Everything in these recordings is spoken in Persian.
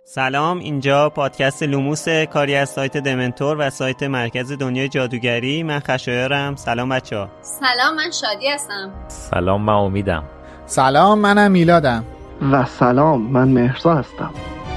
سلام، اینجا پادکست لوموس، کاری از سایت دمنتور و سایت مرکز دنیای جادوگری. من خشایارم. سلام بچه‌ها. سلام، من شادی هستم. سلام، من امیدم. سلام، منم میلادم. و سلام، من مهرزا هستم.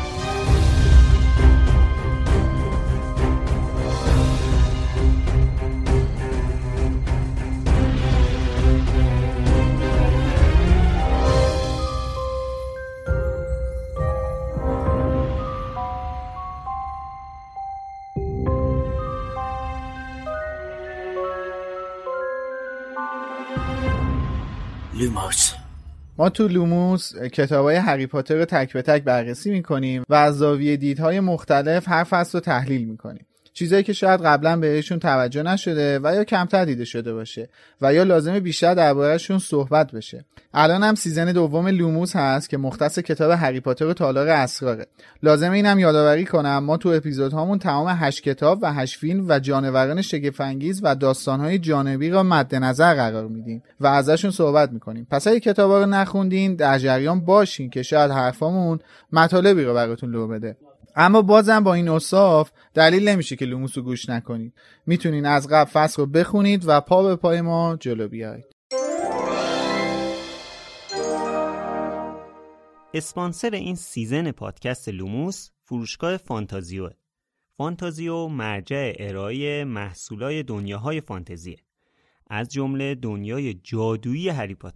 لوموس. ما تو لوموس کتابای هری پاتر رو تک به تک بررسی میکنیم و از زاویه دیدهای مختلف هر فصل رو تحلیل میکنیم. چیزایی که شاید قبلا بهشون توجه نشده و یا کمتر دیده شده باشه و یا لازمه بیشتر درباره‌شون صحبت بشه. الان هم سیزن دوم لوموس هست که مختص کتاب هری پاتر و تالار اسراره. لازمه اینم یادآوری کنم ما تو اپیزودهامون تمام 8 کتاب و 8 فیلم و جانوران شگفت‌انگیز و داستان‌های جانبی را مد نظر قرار میدیم و ازشون صحبت میکنیم. پس اگه کتابا رو نخوندین در جریان باشین که شاید حرفامون مطالبی رو براتون لو بده. اما بازم با این اوصاف دلیل نمیشه که لوموس رو گوش نکنید. میتونین از قبل فصل رو بخونید و پا به پای ما جلو بیایید. اسپانسر این سیزن پادکست لوموس فروشگاه فانتازیو. فانتازیو مرجع ارائه محصولای دنیاهای فانتزیه، از جمله دنیای جادویی هری پاتر.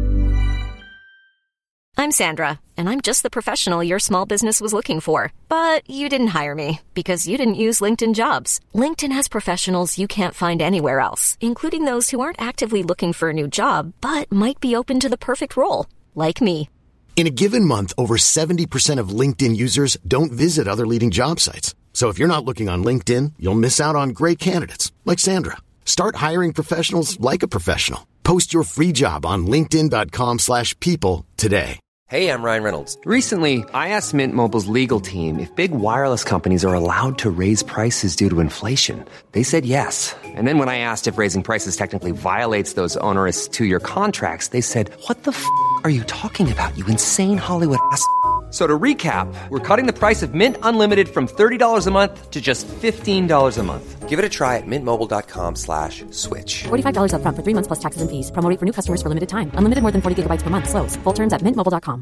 I'm Sandra, and I'm just the professional your small business was looking for. But you didn't hire me because you didn't use LinkedIn Jobs. LinkedIn has professionals you can't find anywhere else, including those who aren't actively looking for a new job, but might be open to the perfect role, like me. In a given month, over 70% of LinkedIn users don't visit other leading job sites. So if you're not looking on LinkedIn, you'll miss out on great candidates, like Sandra. Start hiring professionals like a professional. Post your free job on linkedin.com/people today. Hey, I'm Ryan Reynolds. Recently, I asked Mint Mobile's legal team if big wireless companies are allowed to raise prices due to inflation. They said yes. And then when I asked if raising prices technically violates those onerous 2-year contracts, they said, what the f*** are you talking about, you insane Hollywood ass? So to recap, we're cutting the price of Mint Unlimited from $30 a month to just $15 a month. Give it a try at mintmobile.com/switch. $45 up front for 3 months plus taxes and fees. Promo rate for new customers for limited time. Unlimited more than 40 gigabytes per month. Slows full terms at mintmobile.com.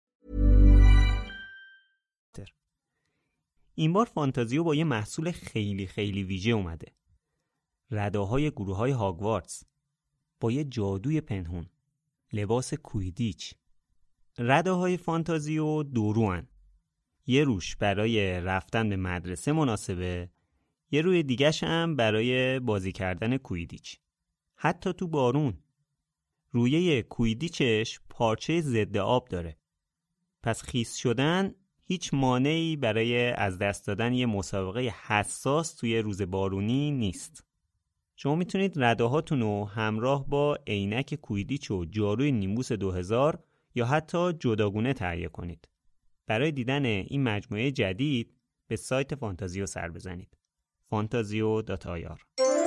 این بار فانتازیو با یه محصول خیلی ویژه اومده. رداهای گروه‌های هاگوارتس با یه جادوی پنهون، لباس کویدیچ. رداهای فانتازیو دوروان. یه روش برای رفتن به مدرسه مناسبه، یه روی دیگه‌ش هم برای بازی کردن کویدیچ. حتی تو بارون. رویه کویدیچش پارچه ضد آب داره. پس خیس شدن هیچ مانعی برای از دست دادن یه مسابقه حساس توی روز بارونی نیست. شما میتونید رداهاتون رو همراه با عینک کویدیچ و جاروی نیمبوس 2000 یا حتی جداگونه تهیه کنید. برای دیدن این مجموعه جدید به سایت فانتازیو سر بزنید. fantazio.ir.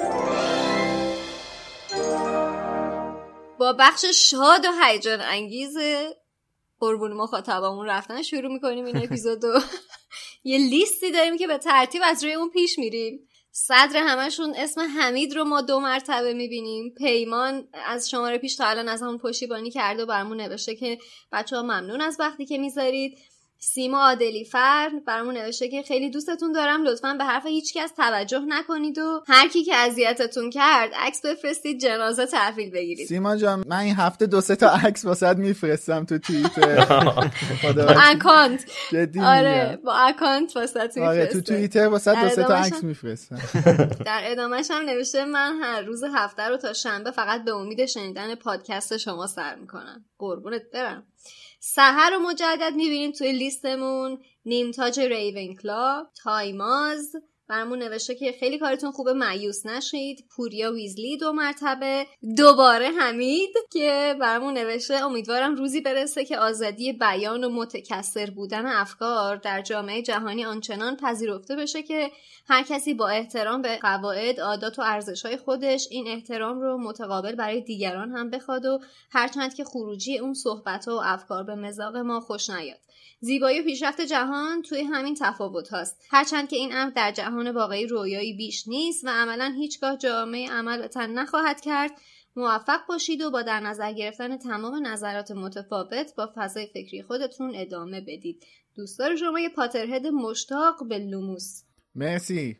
با بخش شاد و هیجان انگیز قربون مخاطبمون رفتن شروع میکنیم این اپیزودو. یه لیستی داریم که به ترتیب از روی اون پیش میریم. صدر همشون اسم حمید رو ما 2 مرتبه میبینیم. پیمان از شماره پیش تا الان از همون پشتیبانی کرده و برامون نوشته که بچه‌ها ممنون از وقتی که میذارید. سیما عادلی فرد برامون نوشته که خیلی دوستتون دارم، لطفاً به حرف هیچکس توجه نکنید و هر کی که اذیتتون کرد عکس بفرستید جنازه تحویل بگیرید. سیما جان، من این هفته 2-3 تا عکس واسط میفرستم تو توییتر. اکانت. جدی آره، با اکانت واسط میفرستم. آره، تو توییتر واسط 2-3 تا عکس میفرستم. در ادامهش هم نوشته من هر روز هفته رو تا شنبه فقط به امید شنیدن پادکست شما سر میکنم. قربونت برم. سحر رو مجدد میبینیم توی لیستمون. نیمتاج ریونکلا، تایماز برامون نوشته که خیلی کارتون خوبه، مایوس نشید. پوریا ویزلی 2 مرتبه. دوباره حمید که برامون نوشته امیدوارم روزی برسه که آزادی بیان و متکثر بودن افکار در جامعه جهانی آنچنان پذیرفته بشه که هر کسی با احترام به قواعد، عادات و ارزش‌های خودش این احترام رو متقابل برای دیگران هم بخواد و هرچند که خروجی اون صحبت‌ها و افکار به مذاق ما خوش نیاد. زیبایی و پیشرفت جهان توی همین تفاوت هاست. هرچند که این امر در جهان واقعی رویایی بیش نیست و عملاً هیچگاه جامعه عمل به تن نخواهد کرد، موفق باشید و با در نظر گرفتن تمام نظرات متفاوت با فضای فکری خودتون ادامه بدید. دوستدار شما یه پاترهد مشتاق به لوموس. مرسی.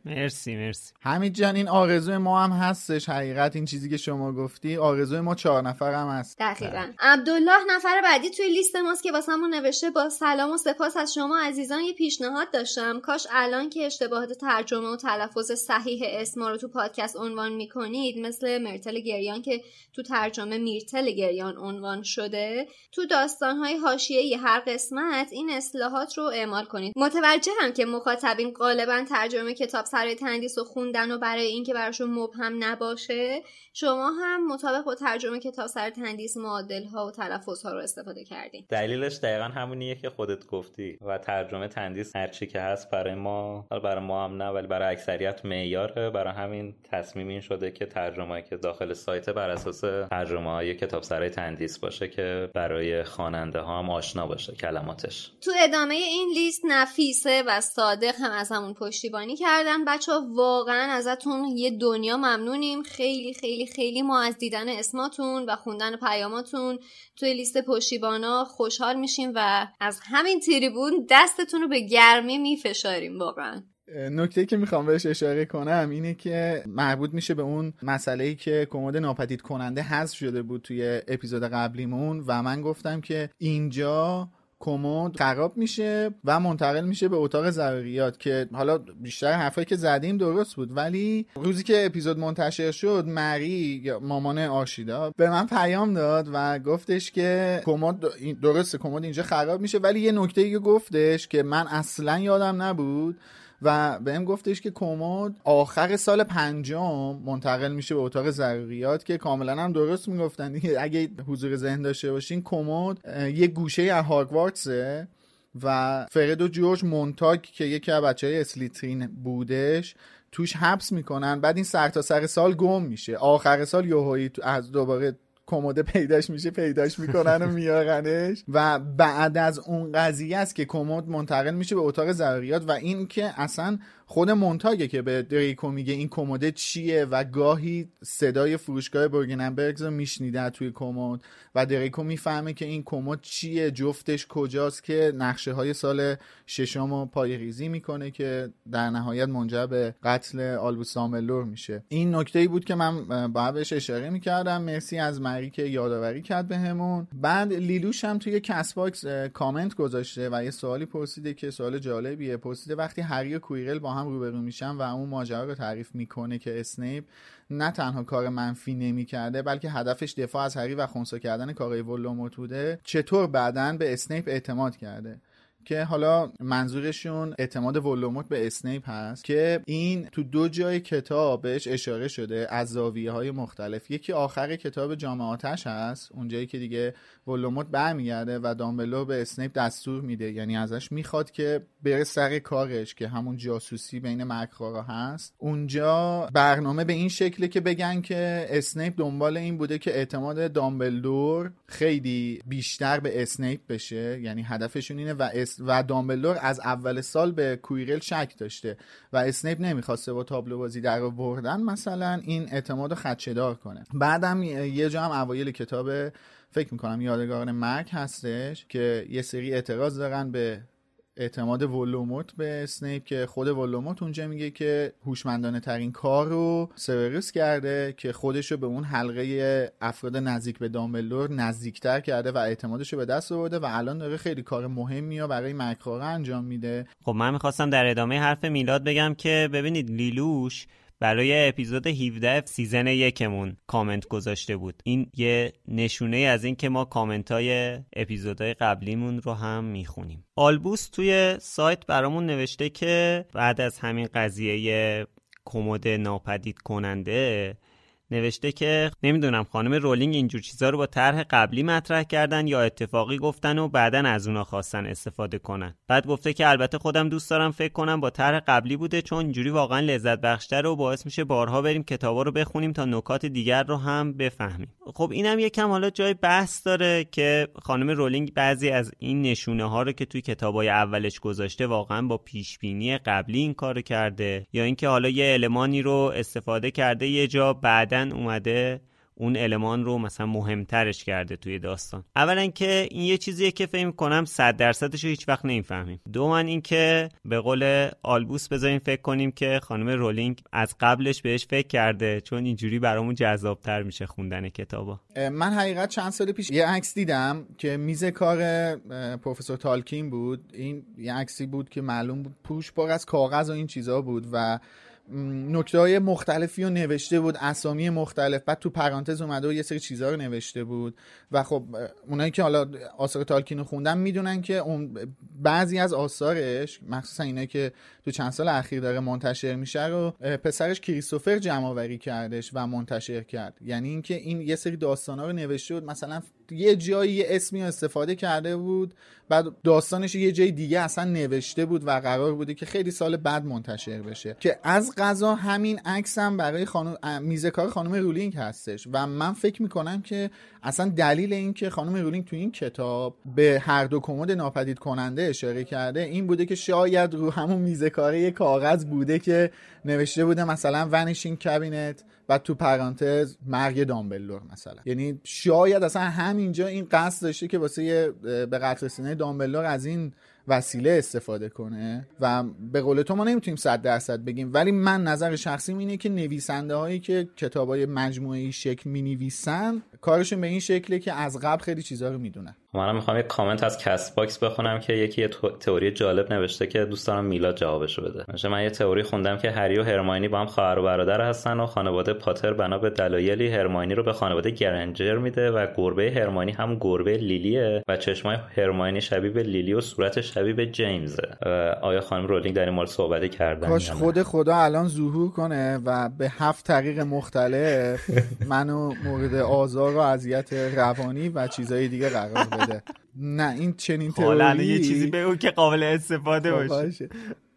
حمید جان، این آرزوی ما هم هستش. حقیقت این چیزی که شما گفتی آرزوی ما 4 نفر هم هست. دقیقاً. عبدالله نفر بعدی توی لیست ماست که واسمون نوشته با سلام و سپاس از شما عزیزان یه پیشنهاد داشتم. کاش الان که اشتباهات ترجمه و تلفظ صحیح اسما رو تو پادکست عنوان میکنید، مثل مرتل گریان که تو ترجمه میرتل گریان عنوان شده، تو داستانهای حاشیه‌ای هر قسمت این اصطلاحات رو اعمال کنید. متوجهم که مخاطبین غالباً ترجمه کتاب سرای تندیس رو خوندن و برای اینکه براشون مبهم نباشه، شما هم مطابق با ترجمه کتاب سرای تندیس معادل‌ها و تلفظها رو استفاده کردین. دلیلش دقیقاً همونیه که خودت گفتی و ترجمه تندیس هرچی که هست برای ما هم نه، ولی برای اکثریت معیاره. برای همین تصمیم این شده که ترجمه‌ای که داخل سایت بر اساس ترجمه‌های کتاب سرای تندیس باشه که برای خواننده ها هم آشنا باشه کلماتش. تو ادامه این لیست نفیسه و صادق هم از همون پشتیبانی کردن. بچه‌ها واقعا ازتون یه دنیا ممنونیم. خیلی خیلی خیلی ما از دیدن اسماتون و خوندن پیاماتون توی لیست پشتیبانا خوشحال میشیم و از همین تریبون دستتون رو به گرمی میفشاریم. واقعا نکته که میخوام بهش اشاره کنم اینه که مربوط میشه به اون مسئله‌ای که کمد ناپدید کننده حذف شده بود توی اپیزود قبلیمون و من گفتم که اینجا کمد خراب میشه و منتقل میشه به اتاق ضروریات، که حالا بیشتر حرفایی که زدیم درست بود، ولی روزی که اپیزود منتشر شد مری مامان آرشیدا به من پیام داد و گفتش که کمد درسته کمد اینجا خراب میشه، ولی یه نکته‌ای گفتش که من اصلا یادم نبود و بهم گفتش که کمد آخر سال 5 منتقل میشه به اتاق ضروریات، که کاملا هم درست میگفتن دیگه. اگه حضور ذهن داشته باشین کمد یه گوشه از هاگوارتسه و فرد و جورج مونتاگ که یکی از بچهای اسلیترین بودش توش حبس میکنن، بعد این سر سال گم میشه، آخر سال یهویی از دوباره کمد پیداش میکنن و میارنش و بعد از اون قضیه است که کمد منتقل میشه به اتاق ضروریات و این که اصلا خود مونتاگه که به دریکو میگه این کمد چیه و گاهی صدای فروشگاه برگننبرگز رو میشنیده توی کمد و دریکو میفهمه که این کمد چیه، جفتش کجاست، که نقشه های سال 6 رو پایه‌ریزی میکنه که در نهایت منجر به قتل آلبوس دامبلدور میشه. این نکته‌ای بود که من باید بهش اشاره میکردم. مرسی از مری که یادآوری کرد بهمون. بعد لیلوش هم توی کست باکس کامنت گذاشته و یه سوالی پرسیده که سوال جالبیه. پرسیده وقتی هری و کویرل با هم روبرو میشن و اون ماجرا رو تعریف میکنه که اسنیپ نه تنها کار منفی نمیکرده بلکه هدفش دفاع از هری و خنثی کردن کارهای ولدمورت بوده، چطور بعداً به اسنیپ اعتماد کرده؟ که حالا منظورشون اعتماد ولدمورت به اسنیپ هست که این تو 2 جای کتاب بهش اشاره شده از زاویه‌های مختلف. یکی آخر کتاب جام آتش هست، اونجایی که دیگه ولدمورت برمیگرده و دامبلدور به اسنیپ دستور میده، یعنی ازش میخواد که بره سر کارش که همون جاسوسی بین مرگخوارا هست. اونجا برنامه به این شکله که بگن که اسنیپ دنبال این بوده که اعتماد دامبلدور خیلی بیشتر به اسنیپ بشه، یعنی هدفشون اینه و دامبلدور از اول سال به کویرل شک داشته و اسنیپ نمیخواسته با تابلو بازی در آوردن مثلا این اعتماد رو خدشه‌دار کنه. بعدم یه جا هم اوایل کتاب فکر میکنم یادگاران مرگ هستش که یه سری اعتراض دارن به اعتماد ولدمورت به اسنیپ که خود ولدمورت اونجا میگه که هوشمندانه ترین کار رو سیوروس کرده که خودش رو به اون حلقه افراد نزدیک به دامبلدور نزدیکتر کرده و اعتمادش رو به دست آورده و الان داره خیلی کار مهمی رو برای مرگخوارا انجام میده. خب من میخواستم در ادامه حرف میلاد بگم که ببینید لیلوش برای اپیزود 17 سیزن 1 کامنت گذاشته بود. این یه نشونه از این که ما کامنت های اپیزودهای قبلیمون رو هم میخونیم. آلبوس توی سایت برامون نوشته که بعد از همین قضیه کمد ناپدید کننده نوشته که نمیدونم خانم رولینگ اینجور چیزا رو با طرح قبلی مطرح کردن یا اتفاقی گفتن و بعدن از اونا خواستن استفاده کنن. بعد گفته که البته خودم دوست دارم فکر کنم با طرح قبلی بوده، چون اینجوری واقعا لذت بخشتر و باعث میشه بارها بریم کتابا رو بخونیم تا نکات دیگر رو هم بفهمیم. خب اینم یکم حالا جای بحث داره که خانم رولینگ بعضی از این نشونه ها رو که توی کتابای اولش گذاشته واقعا با پیش بینی قبلی این کارو کرده، یا اینکه حالا یه المانی رو استفاده کرده یه جا بعدن اومده اون المان رو مثلا مهمترش کرده توی داستان. اولا که این یه چیزیه که فکر کنم 100% رو هیچ وقت نمیفهمیم. دوم این که به قول آلبوس بذاریم فکر کنیم که خانم رولینگ از قبلش بهش فکر کرده، چون اینجوری برامون جذابتر میشه خوندن کتابا. من حقیقت چند سال پیش یه عکس دیدم که میز کار پروفسور تالکین بود. این یه عکسی بود که معلوم بود پوش پر از کاغذ و این چیزا بود و نکته‌های مختلفی رو نوشته بود، اسامی مختلف، بعد تو پرانتز اومده و یه سری چیزا رو نوشته بود. و خب اونایی که حالا آثار تالکین رو خوندن میدونن که اون بعضی از آثارش، مخصوصا اینایی که تو چند سال اخیر داره منتشر میشه، رو پسرش کریستوفر جمع‌آوری کردش و منتشر کرد. یعنی اینکه این یه سری داستانا رو نوشته بود، مثلا یه جایی یه اسمی رو استفاده کرده بود، بعد داستانش یه جای دیگه اصلا نوشته بود و قرار بوده که خیلی سال بعد منتشر بشه. که از قضا همین عکس هم برای میز کار خانم رولینگ هستش و من فکر میکنم که اصلا دلیل این که خانم رولینگ تو این کتاب به هر دو کمد ناپدید کننده اشاره کرده این بوده که شاید رو همون میز کار یه کاغذ بوده که نوشته بوده مثلا ونیشینگ کابینت و تو پرانتز مرگ دامبلدور مثلا. یعنی شاید اصلا همینجا این قصد داشته که واسه به قتل رسیدن دامبلدور از این وسیله استفاده کنه و به قول تو ما نمیتونیم 100% بگیم، ولی من نظر شخصیم اینه که نویسنده هایی که کتابای مجموعه‌ای شکل می‌نویسن کارشون به این شکله که از قبل خیلی چیزا رو میدونن. منم میخوام یک کامنت از کست باکس بخونم که یکی یه تئوری جالب نوشته که دوست دارم میلاد جوابشو بده. من یه تئوری خوندم که هری و هرماینی با هم خواهر و برادر هستن و خانواده پاتر بنا به دلایلی هرماینی رو به خانواده گرنجر میده و گربه هرماینی هم گربه لیلیه و چشمای هرماینی شبیه به لیلی و صورتش شبیه به جیمزه. آیا خانم رولینگ در این مورد صحبتی کردن؟ کاش خدا الان ظهور کنه و به 7 طریق مختلف منو مورد آزار و اذیت روانی و چیزای دیگه قرار بده. نه این چنین تئوری حالا یه چیزی بگو که قابل استفاده باشه.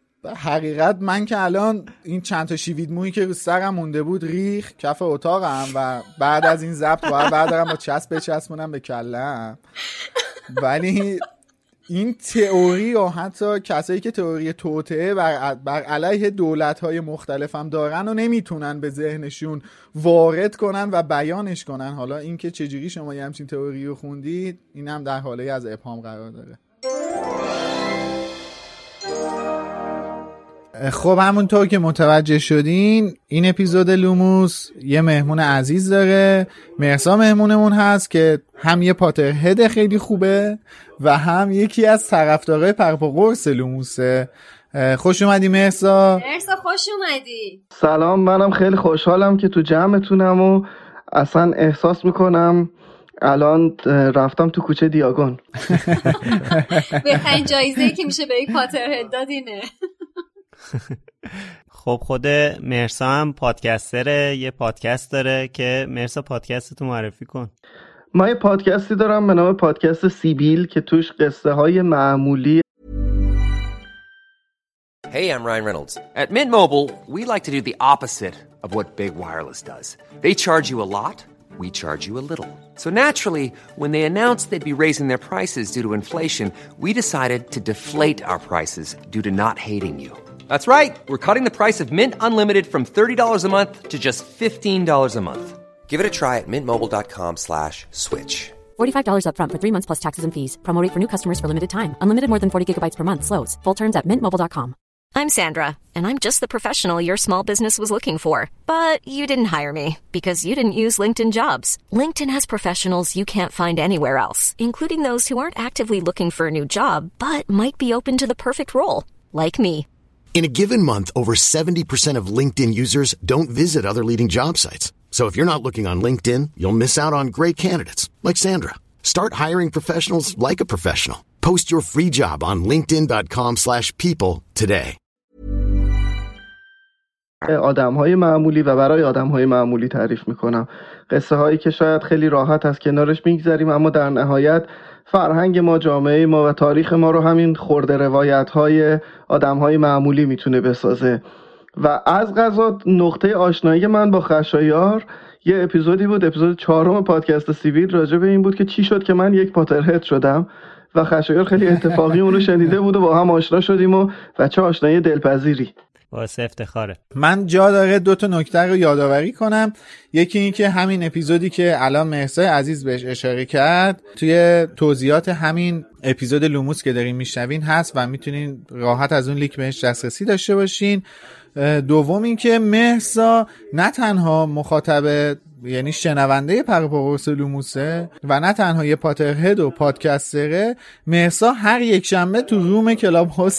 حقیقت من که الان این چند تا شیوید مویی که رو سرم مونده بود ریخ کف اتاقم و بعد از این ضبط باید دارم با چسب بچسبونم به کلم. ولی این تئوری و حتی کسایی که تئوری توطئه بر علیه دولت‌های مختلف هم دارن و نمیتونن به ذهنشون وارد کنن و بیانش کنن. حالا این که چجوری شما یه همچین تئوری رو خوندید این هم در حاله از ابهام قرار داره. خب همونطور که متوجه شدین این اپیزود لوموس یه مهمون عزیز داره. مرسا مهمونمون هست که هم یه پاترهد خیلی خوبه و هم یکی از طرفدارای پرپاقرص لوموسه. خوش اومدی مرسا. مرسا خوش اومدی. سلام، منم خیلی خوشحالم که تو جمعتونم و اصلا احساس میکنم الان رفتم تو کوچه دیاگون. بهترین جایزه‌ای که میشه به یک پاترهد داد اینه. خب خود مرسا هم پادکستره، یه پادکست داره که مرسا پادکستتو معرفی کن. ما یه پادکستی دارم به نام پادکست سیبیل که توش قصه های معمولی. Hey, I'm Ryan Reynolds. At Mint Mobile, we like to do the opposite of what Big Wireless does. They charge you a lot, we charge you a little. So naturally, when they announced they'd be raising their prices due to inflation, we decided to deflate our prices due to not hating you. That's right. We're cutting the price of Mint Unlimited from $30 a month to just $15 a month. Give it a try at mintmobile.com/switch. $45 up front for 3 months plus taxes and fees. Promo rate for new customers for limited time. Unlimited more than 40 gigabytes per month. Slows full terms at mintmobile.com. I'm Sandra, and I'm just the professional your small business was looking for. But you didn't hire me because you didn't use LinkedIn Jobs. LinkedIn has professionals you can't find anywhere else, including those who aren't actively looking for a new job, but might be open to the perfect role, like me. In a given month, over 70% of LinkedIn users don't visit other leading job sites. So if you're not looking on LinkedIn, you'll miss out on great candidates like Sandra. Start hiring professionals like a professional. Post your free job on linkedin.com/people today. آدم‌های معمولی و برای آدم‌های معمولی تعریف میکنم. قصه هایی که شاید خیلی راحت از کنارش میگذریم، اما در نهایت فرهنگ ما، جامعه ما و تاریخ ما رو همین خرده روایت‌های آدم‌های معمولی میتونه بسازه. و از قضا نقطه آشنایی من با خشایار یه اپیزودی بود، اپیزود 4 پادکست سیویل، راجع به این بود که چی شد که من یک پاترهد شدم و خشایار خیلی اتفاقی اون رو شنیده بود و با هم آشنا شدیم و چه آشنایی دلپذیری. واسه افتخاره. من جا داره 2 نکته رو یادآوری کنم. یکی این که همین اپیزودی که الان مهسا عزیز بهش اشاره کرد توی توضیحات همین اپیزود لوموس که دارین میشنوین هست و میتونین راحت از اون لینک بهش دسترسی داشته باشین. دوم این که مهسا نه تنها مخاطب یعنی شنونده پروپاگورس لوموسه و نه تنها یه پاترهد و پادکستره، مهسا هر یک شنبه تو روم کلاب هاوس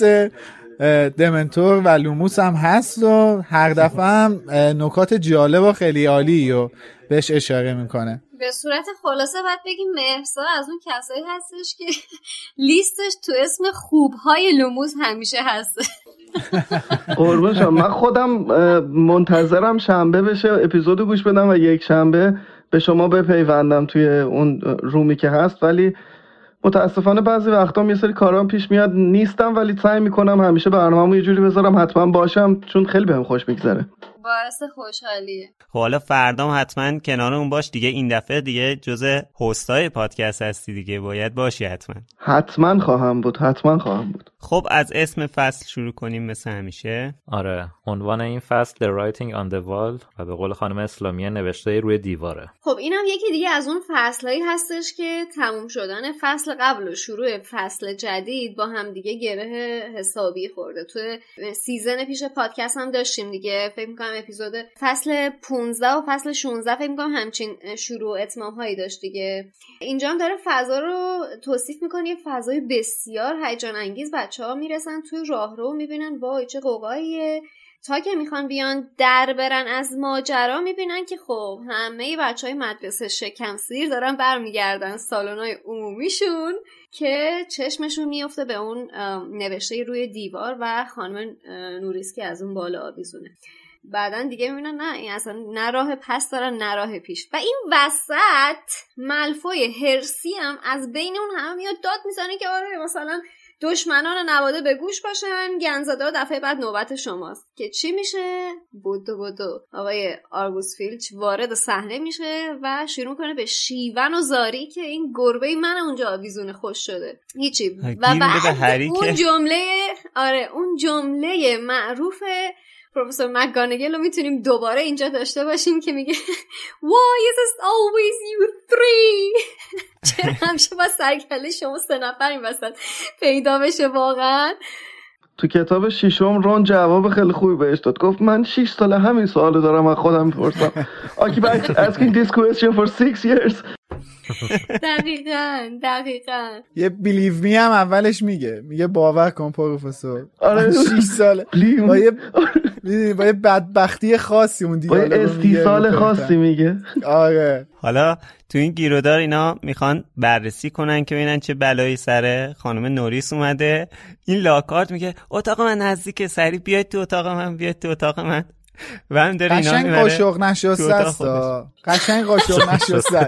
دمنتور و لوموس هم هست و هر دفعه هم نکات جالب و خیلی عالی رو بهش اشاره میکنه. به صورت خلاصه باید بگیم مهسا از اون کسایی هستش که لیستش تو اسم خوبهای لوموس همیشه هست. قربون شما، من خودم منتظرم شنبه بشه اپیزودو گوش بدم و یک شنبه به شما بپیوندم توی اون رومی که هست، ولی متاسفانه بعضی وقتا یه سری کارام پیش میاد نیستم، ولی سعی میکنم همیشه برنامه‌مو یه جوری بذارم حتما باشم، چون خیلی بهم خوش میگذره. باعث خوشحالیه. خب حالا فردام حتما کنار اون باش دیگه، این دفعه دیگه جزء هستای پادکست هستی دیگه، باید باشی حتما. حتما خواهم بود. خب از اسم فصل شروع کنیم مثل همیشه. آره، عنوان این فصل The Writing on the Wall و به قول خانم اسلامیه نوشته روی دیواره. خب اینم یکی دیگه از اون فصلایی هستش که تموم شدن فصل قبل و شروع فصل جدید با هم دیگه گره حسابی خورده. تو سیزن پیش پادکست هم داشتیم دیگه، فکر می‌کنم اپیزود فصل 15 و فصل 16 فکر می‌کنم همچین شروع و اتمام هایی داشت دیگه. اینجا هم داره فضا رو توصیف می‌کنه، یه فضای بسیار هیجان انگیز. بچه‌ها میرسن توی راهرو می‌بینن وای چه قوقاییه، تا که میخوان بیان در برن از ماجرا میبینن که خب همه بچهای مدرسه شکم سیر دارن برمیگردن سالن‌های عمومیشون که چشمشون میفته به اون نوشته روی دیوار و خانم نوریس که از اون بالا آویزونه. بعدن دیگه میبینن نه این اصلا نه راه پس دارن نه راه پیش. و این وسط مالفوی هرسی هم از بین اون همه میاد داد میزنه که آره مثلا دشمنان نواده به گوش باشن، گنزدار دفعه بعد نوبت شماست. که چی میشه؟ بودو آقای آرگوس فیلچ وارد صحنه میشه و شروع کنه به شیون و زاری که این گربه من اونجا آویزونه خوش شده هیچی. و بعد اون جمله معروف پروفسور مکگانگل رو میتونیم دوباره اینجا داشته باشیم که میگه Why is it always you three؟ چرا همیشه با سرکله شما 3 نفر این وسط پیدا بشه؟ واقعا تو کتاب 6 رون جواب خیلی خوبی بهش داد، گفت من 6 ساله همین سوالو دارم از خودم میپرسم. I keep asking this question for 6 years. دقیقاً یه believe me هم اولش میگه باور کن پروفسور. آره 6 ساله با یه بدبختی خاصی اون دیگه، با یه استیصال خاصی میگه. آره حالا تو این گیرودار اینا میخوان بررسی کنن که ببینن چه بلایی سر خانم نوریس اومده. این لاکارت میگه اتاق من نزدیکه، سریع بیاید تو اتاق من و هم داره اینا قشنگ قاشق نشسته است. قشنگ قاشق نشسته.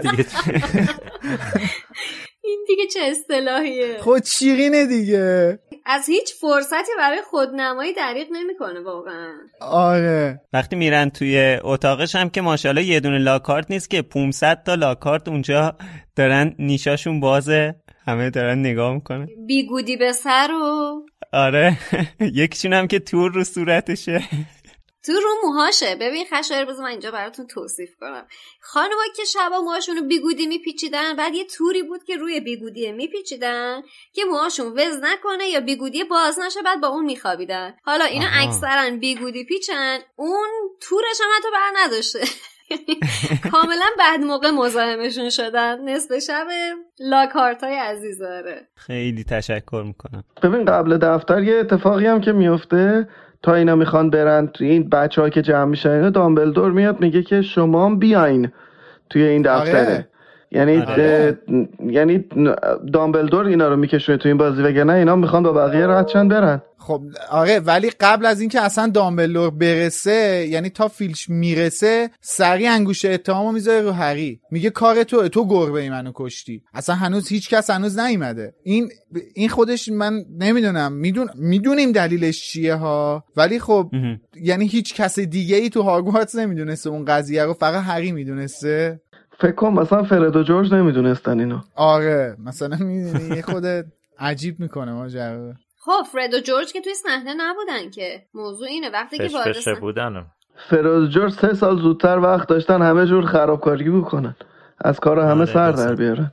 این دیگه چه اصطلاحیه؟ خود شیرینه دیگه. از هیچ فرصتی برای خودنمایی دریغ نمیکنه واقعا. آره وقتی میرن توی اتاقش هم که ماشاءالله یه دونه لاکارت نیست که 500 تا لاکارت اونجا دارن، نیشاشون بازه، همه دارن نگاه میکنن بیگودی به سر و آره یکیشون هم که تور رو صورتشه، تو رو موهاشه. ببین خشایر بذار من اینجا براتون توصیف کنم. خانم‌ها که شبا موهاشون رو بیگودی میپیچیدن، بعد یه توری بود که روی بیگودی میپیچیدن که موهاشون وز نکنه یا بیگودی باز نشه، بعد با اون میخوابیدن. حالا اینا اکثرا بیگودی پیچن، اون تورش هم حتی بر نداشته. کاملا بعد موقع مزاحمشون شدن نصف شب لاکارتای عزیزاره. خیلی تشکر میکنم. ببین قبل دفتر یه اتفاقی هم که میفته تا اینا میخوان برن توی این بچه‌ها که جمع میشن، اینا دامبلدور میاد میگه که شما بیاین توی این دفتره. یعنی دامبلدور اینا رو میکشونه تو این بازی، وگرنه اینا میخوان با بقیه راحت چند برن. خب آره، ولی قبل از اینکه اصلا دامبلدور برسه، یعنی تا فیلچ میرسه، سریع انگوشه اتهامو میذاره رو هری، میگه کار تو گربه منو کشتی. اصلا هنوز هیچ کس هنوز نیومده. این خودش من نمیدونم، میدونیم دلیلش چیه ها، ولی خب یعنی هیچ کس دیگه ای تو هاگوارتس نمیدونسته اون قضیه رو، فقط هری میدونسته. فکر کنم مثلا فرد و جورج نمیدونستن اینو. آره مثلا میدونی خود عجیب میکنه ماجرا. خب فرد و جورج که توی صحنه نبودن که، موضوع اینه وقتی که وارد صحنه بودن، فرد و جورج 3 سال زودتر وقت داشتن همه جور خرابکاری بکنن، از کار همه سر در بیارن.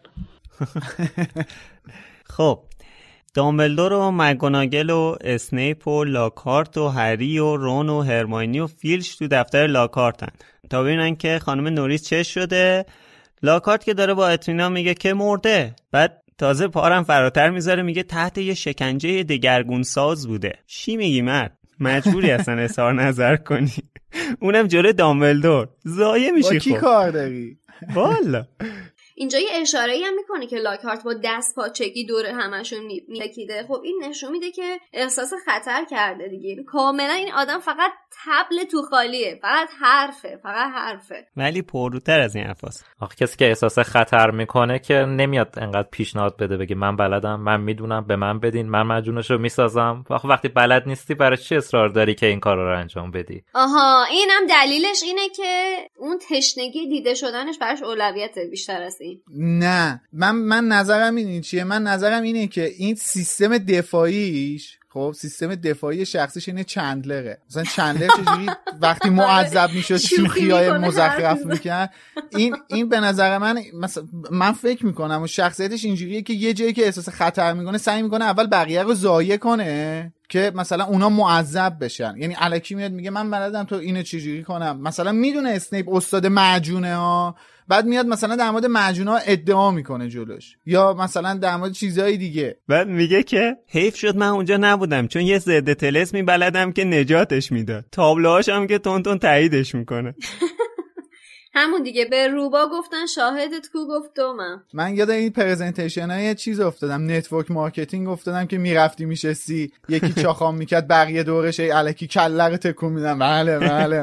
خب دامبلدور و مگوناگل و اسنیپ و لاکارت و هری و رون و هرماینی و فیلچ تو دفتر لاکارتن تا ببینن که خانم نوریس چه شده. لاکارت که داره با اطمینان میگه که مرده، بعد تازه پارم فراتر میذاره میگه تحت یه شکنجه دگرگون ساز بوده. چی میگی مرد؟ مجبوری اصلا اظهار نظر کنی، اونم جلوی دامبلدور، ضایع میشی. با کی کار داری؟ والا اینجا یه اشاره‌ای هم میکنه که لاکارت با دست پاچگی دور همشون میلکیده. خب این نشون میده که احساس خطر کرده دیگه. کاملا این آدم فقط تبل تو خالیه، فقط حرفه. ولی پروتر از این حرفاست. آخه کسی که احساس خطر میکنه که نمیاد انقدر پیشنهاد بده بگه من بلدم، من میدونم، به من بدین، من مجونشو میسازم. وقتی بلد نیستی برای چی اصرار داری که این کارا رو انجام بدی؟ آها، اینم دلیلش اینه که اون تشنگی دیده شدنش براش اولویته بیشتر از این. نه من نظرم اینه چیه؟ من نظرم اینه که این سیستم دفاعیش، خب سیستم دفاعی شخصیش اینه چندلره. مثلا چندلر چجوری وقتی معذب میشد شوخیای مزخرف میکرد، این به نظر من فکر میکنم و شخصیتش اینجوریه که یه جایی که احساس خطر میکنه سعی میکنه اول بقیه رو ضایع کنه که مثلا اونا معذب بشن. یعنی الکی میاد میگه من بلدم تو اینو چجوری کنم. مثلا میدونه اسنیپ استاد معجونه ها، بعد میاد مثلا در مورد معجونا ادعا میکنه جلوش، یا مثلا در مورد چیزهای دیگه. بعد میگه که حیف شد من اونجا نبودم چون یه ضد طلسمی بلدم که نجاتش میداد. تابلوهاش هم که تون تاییدش میکنه. همون دیگه، به روبا گفتن شاهدت کو، گفت دومم. من یاد این پرزنتیشن های چیز افتادم، نتورک مارکتینگ افتادم که میرفتی میشستی یکی چاخام میکرد بقیه دورش الکی کله رو تکون میدن. بله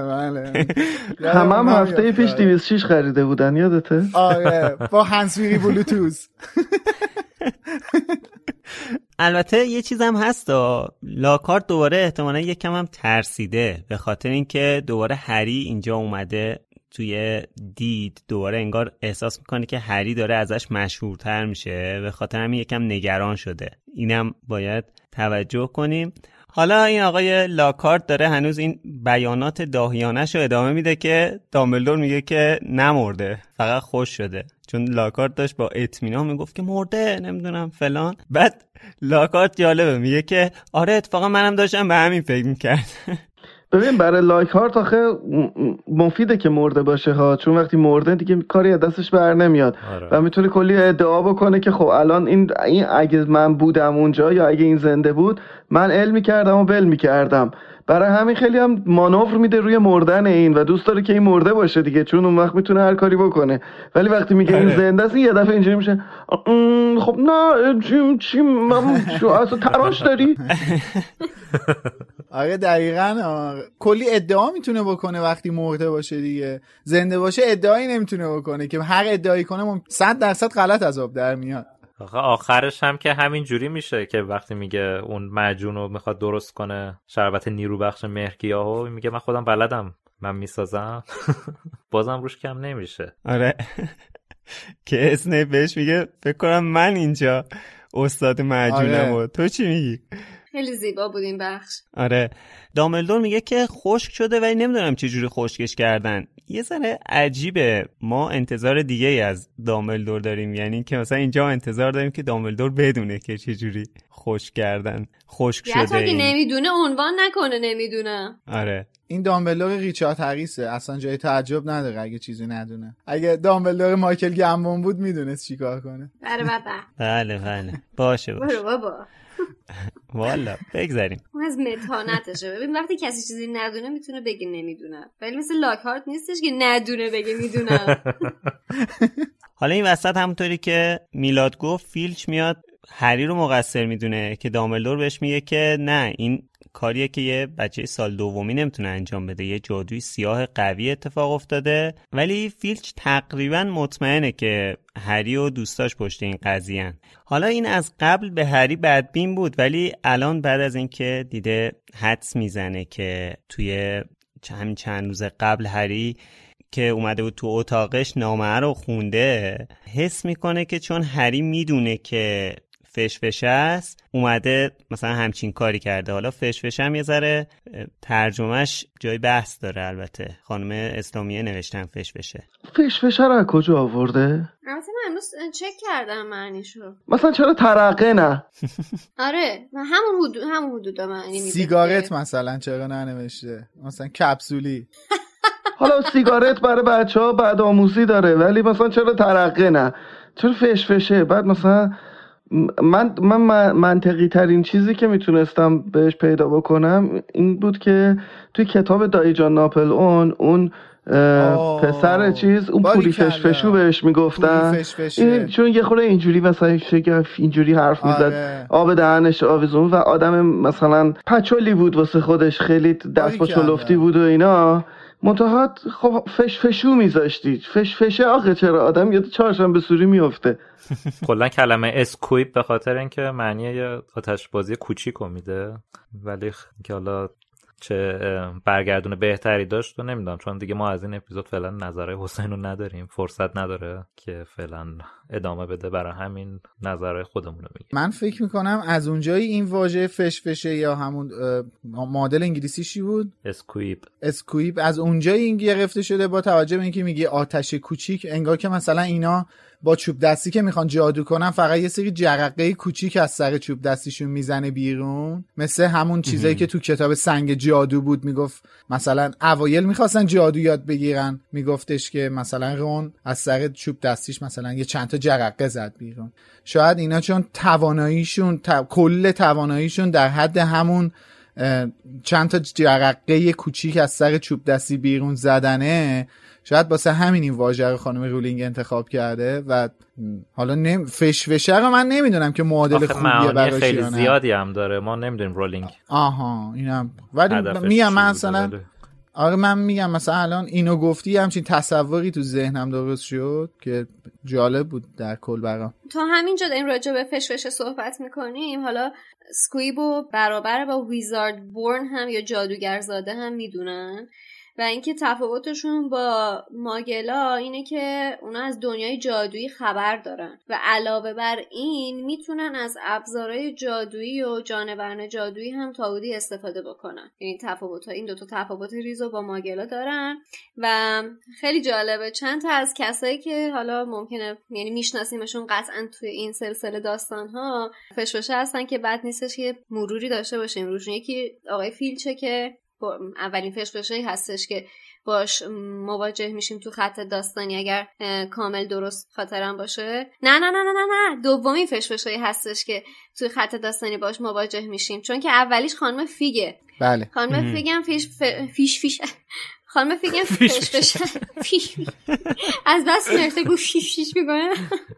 هم هفته پیش 206 خریده بودن، یادته؟ آره با هندزفری بلوتوث. البته یه چیزم هست، لاکارت دوباره احتمالاً یکم هم ترسیده به خاطر اینکه دوباره هری اینجا اومده توی دید، دوباره انگار احساس میکنه که هری داره ازش مشهورتر میشه، به خاطر همین یکم نگران شده. اینم باید توجه کنیم. حالا این آقای لاکارت داره هنوز این بیانات داهیانش رو ادامه میده که دامبلدور میگه که نمرده، فقط خوش شده. چون لاکارت داشت با اطمینان میگفت که مرده، نمیدونم فلان. بعد لاکارت جالبه میگه که آره اتفاقا منم داشتم به همین فکر میکرد. ببین برای لاکارت آخه مفیده که مرده باشه ها، چون وقتی مرده دیگه کاری از دستش بر نمیاد. آره. و میتونه کلی ادعا بکنه که خب الان این اگه من بودم اونجا یا اگه این زنده بود من ال میکردم و بل میکردم. برای همین خیلی هم مانور میده روی مردن این و دوست داره که این مرده باشه دیگه، چون اون وقت میتونه هر کاری بکنه. ولی وقتی میگه این زنده است، یه دفعه اینجوری میشه خب نه چی من اصلا تراش داری. آره دقیقاً. کلی ادعا میتونه بکنه وقتی مرده باشه دیگه. زنده باشه ادعایی نمیتونه بکنه که هر ادعایی کنه 100% غلط از آب در میاد. آخرش هم که همین جوری میشه که وقتی میگه اون معجون رو میخواد درست کنه، شربت نیرو بخش مهرگیاهو، میگه من خودم بلدم، من میسازم. بازم روش کم نمیشه. آره که اسنیپ بهش میگه فکر کنم من اینجا استاد معجونم. آره. تو چی میگی؟ خیلی زیبا بود این بخش. آره دامبلدور میگه که خشک شده ولی نمیدونم چه جوری خشکش کردن. یه ذره عجیبه، ما انتظار دیگه ای از دامبلدور داریم، یعنی که مثلا اینجا انتظار داریم که دامبلدور بدونه که چه جوری خشک کردن، خشک شده. یا تا که نمیدونه عنوان نکنه نمیدونه. آره این دامبلدور ریچارد هریسه، اصلا جای تعجب نداره اگه چیزی ندونه. اگه دامبلدور مایکل گمبون بود میدونست چیکار کنه. بله باشه برو بابا. والا بگذاریم اون از متانتشه. ببین وقتی کسی چیزی ندونه میتونه بگه نمیدونه، ولی مثل لاکارت نیستش که ندونه بگه میدونم. حالا این وسط همونطوری که میلاد گفت فیلچ میاد هری رو مقصر میدونه که دامبلدور بهش میگه که نه این کاریه که یه بچه سال دومی نمیتونه انجام بده، یه جادوی سیاه قوی اتفاق افتاده. ولی فیلچ تقریبا مطمئنه که هری و دوستاش پشت این قضیه‌ان. حالا این از قبل به هری بدبین بود، ولی الان بعد از اینکه دیده حدس میزنه که توی همین چند روز قبل هری که اومده بود تو اتاقش نامه رو خونده، حس میکنه که چون هری میدونه که فشفشه است اومده مثلا همچین کاری کرده. حالا فشفشه هم یه ذره ترجمهش جای بحث داره، البته خانم اسلامیه نوشتن فشفشه. فشفشه رو کجا آورده؟ البته من امروز چک کردم معنیشو. مثلا چرا ترقه نه؟ آره همون حدود معنی میده. سیگارت مثلا چرا ننوشته؟ مثلا کپسولی. حالا سیگارت برای بچه‌ها بد آموزی داره، ولی مثلا چرا ترقه نه؟ چرا فشفشه؟ بعد مثلا من منطقی ترین چیزی که میتونستم بهش پیدا بکنم این بود که توی کتاب دایی جان ناپل اون پسر چیز اون پوری فشفشو بهش میگفتن، این چون یه خورده اینجوری مثلا اینجوری حرف میزد، آب دهنش آویزون و آدم مثلا پچولی بود واسه خودش، خیلی دست با چلفتی بود و اینا. منتها خب فشفشو میذاشتی، فشفشه آخه چرا آدم یاد چهارشنبه سوری میفته. کلا کلمه اسکویپ به خاطر اینکه معنی یه آتش بازی کوچیکو میده، ولی که حالا چه برگردونه بهتری داشت و نمیدونم، چون دیگه ما از این اپیزود فعلا نظرهای حسین رو نداریم، فرصت نداره که فعلا ادامه بده، برای همین نظرهای خودمون رو میگیم. من فکر میکنم از اونجایی این واژه فشفشه یا همون مدل انگلیسیشی بود اسکویپ از اونجایی این گرفته شده، با توجه به اینکه میگه آتش کوچیک، انگار که مثلا اینا با چوب دستی که میخوان جادو کنن فقط یه سری جرقه کوچیک از سر چوب دستیشون میزنه بیرون، مثل همون چیزایی که تو کتاب سنگ جادو بود. میگفت مثلا اوایل میخواستن جادو یاد بگیرن، میگفتش که مثلا رون از سر چوب دستیش مثلا یه چند تا جرقه زد بیرون. شاید اینا چون تواناییشون کل تواناییشون در حد همون چند تا جرقه کوچیک از سر چوب دستی بیرون زدنه، شاید واسه همین این واژه رو خانم رولینگ انتخاب کرده. و حالا فشفشه رو من نمیدونم که معادل خوبیه براش، خیلی زیادی هم داره، ما نمیدونیم رولینگ. اینم ولی میگم مثلا آره من میگم مثلا الان اینو گفتی همچین تصوری تو ذهنم درست شد که جالب بود در کل برام. تا همینجا این راجع به فشفشه صحبت میکنیم، حالا سکویبو برابر با ویزارد بورن هم یا جادوگرزاده هم میدونن و اینکه تفاوتشون با ماگلا اینه که اونا از دنیای جادویی خبر دارن و علاوه بر این میتونن از ابزارهای جادویی و جانوران جادویی هم تا حدودی استفاده بکنن. این تفاوت‌ها، این دوتا تفاوت ریزو با ماگلا دارن و خیلی جالبه. چند تا از کسایی که حالا ممکنه یعنی میشناسیمشون قطعا توی این سلسله داستان‌ها فشفشه هستن که بد نیستش که مروری داشته باشیم روشون. یکی آقای فیلچه که اولین فشفشه‌ای هستش که باش مواجه میشیم تو خط داستانی اگر کامل درست خاطرم باشه. نه دومین فشفشه‌ای هستش که تو خط داستانی باش مواجه میشیم، چون که اولیش خانم فیگه. بله. خانم فیگم فیش خانم فیگم فشفشه از بس مرته گفت فیش میکنه.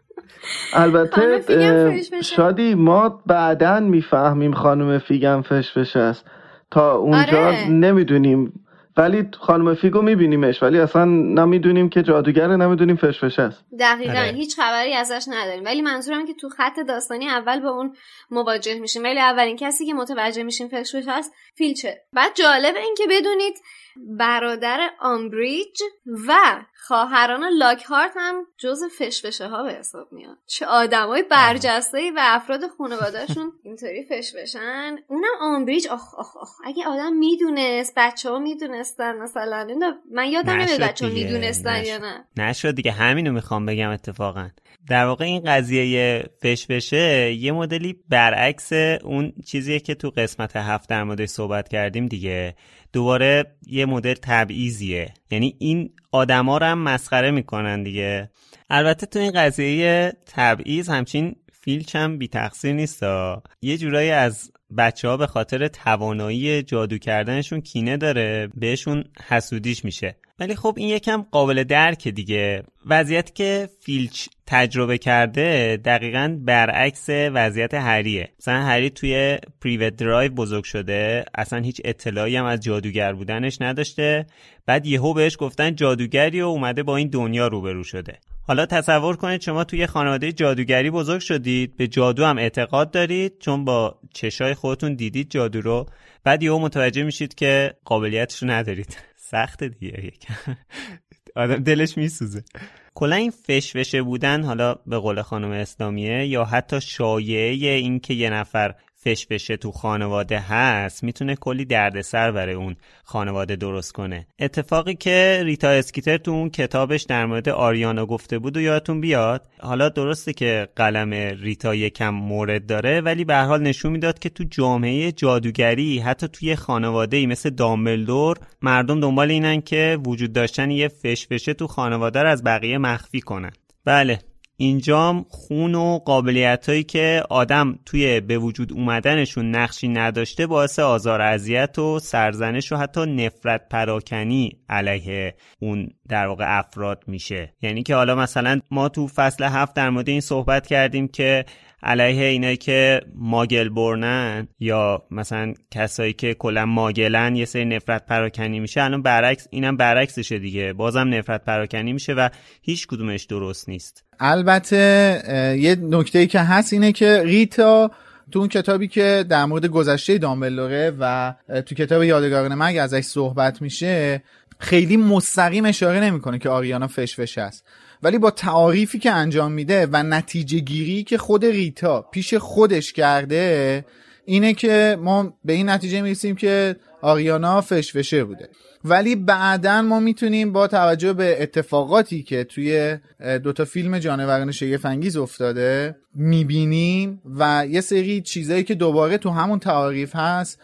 البته شادی ما بعداً میفهمیم خانم فیگم فشفشه است، تا اونجا نمیدونیم، ولی خانم فیگو میبینیمش ولی اصلا نمیدونیم که جادوگره، نمیدونیم فشفشه است. دقیقاً هیچ خبری ازش نداریم، ولی منظورم که تو خط داستانی اول با اون مواجه میشیم، ولی اولین کسی که متوجه میشیم فشفشه است فیلچه. بعد جالب این که بدونید برادر آمبریج و خواهران لاکهارت هم جزو فشفشه ها به حساب میاد. چه آدمای برجسته‌ای و افراد خانواده‌شون اینطوری فشفشن. اونم آمبریج آخ اگه آدم میدونست، بچه‌ها میدونستن مثلا، من یادم نمیاد بچه‌ها میدونستن یا نه. نشد دیگه، همینو میخوام بگم. اتفاقا در واقع این قضیه فشفشه یه مدلی برعکس اون چیزیه که تو قسمت 7 در موردش صحبت کردیم دیگه. دوباره یه مدل تبعیضیه، یعنی این آدما رو هم مسخره میکنن دیگه. البته تو این قضیه تبعیض همچین فیلچ هم بی تقصیر نیست، یه جورایی از بچه‌ها به خاطر توانایی جادو کردنشون کینه داره، بهشون حسودیش میشه. ولی خب این یکم قابل درکه دیگه. وضعیت که فیلچ تجربه کرده دقیقاً برعکس وضعیت هریه. مثلا هری توی پریوت درایو بزرگ شده، اصلا هیچ اطلاعی هم از جادوگر بودنش نداشته، بعد یهو بهش گفتن جادوگری و اومده با این دنیا روبرو شده. حالا تصور کنید شما توی خانواده جادوگری بزرگ شدید، به جادو هم اعتقاد دارید چون با چشای خودتون دیدید جادو رو، بعد یهو متوجه میشید که قابلیتش رو ندارید. سخته دیگه، آدم دلش میسوزه. کلا این فشفشه بودن، حالا به قول خانم اسلامیه، یا حتی شایعه این که یه نفر فشفشه تو خانواده هست میتونه کلی دردسر برای اون خانواده درست کنه. اتفاقی که ریتا اسکیتر تو اون کتابش در مورد آریانا گفته بود و یادتون بیاد. حالا درسته که قلم ریتا یکم مورد داره، ولی به هر حال نشون میداد که تو جامعه جادوگری، حتی توی خانواده‌ای مثل دامبلدور، مردم دنبال اینن که وجود داشتن یه فشفشه تو خانواده رو از بقیه مخفی کنن. بله، اینجام خون و قابلیتایی که آدم توی به وجود اومدنشون نقشی نداشته باعث آزار و اذیت و سرزنش و حتی نفرت پراکنی علیه اون در واقع افراد میشه. یعنی که حالا مثلا ما تو فصل 7 در مورد این صحبت کردیم که علیه اینایی که ماگل برنن یا مثلا کسایی که کلا ماگلن یه سری نفرت پراکنی میشه. الان برعکس، اینم برعکسشه دیگه، بازم نفرت پراکنی میشه و هیچ کدومش درست نیست. البته یه نکته‌ای که هست اینه که ریتا تو اون کتابی که در مورد گذشته دامبلدوره و تو کتاب یادگاران مرگ ازش صحبت میشه، خیلی مستقیم اشاره نمیکنه که آریانا فشفشه است، ولی با تعاریفی که انجام میده و نتیجه گیری که خود ریتا پیش خودش کرده اینه که ما به این نتیجه میرسیم که آریانا فشفشه بوده. ولی بعداً ما میتونیم با توجه به اتفاقاتی که توی دوتا فیلم جانوران شگفت‌انگیز افتاده میبینیم و یه سری چیزایی که دوباره تو همون تعاریف هست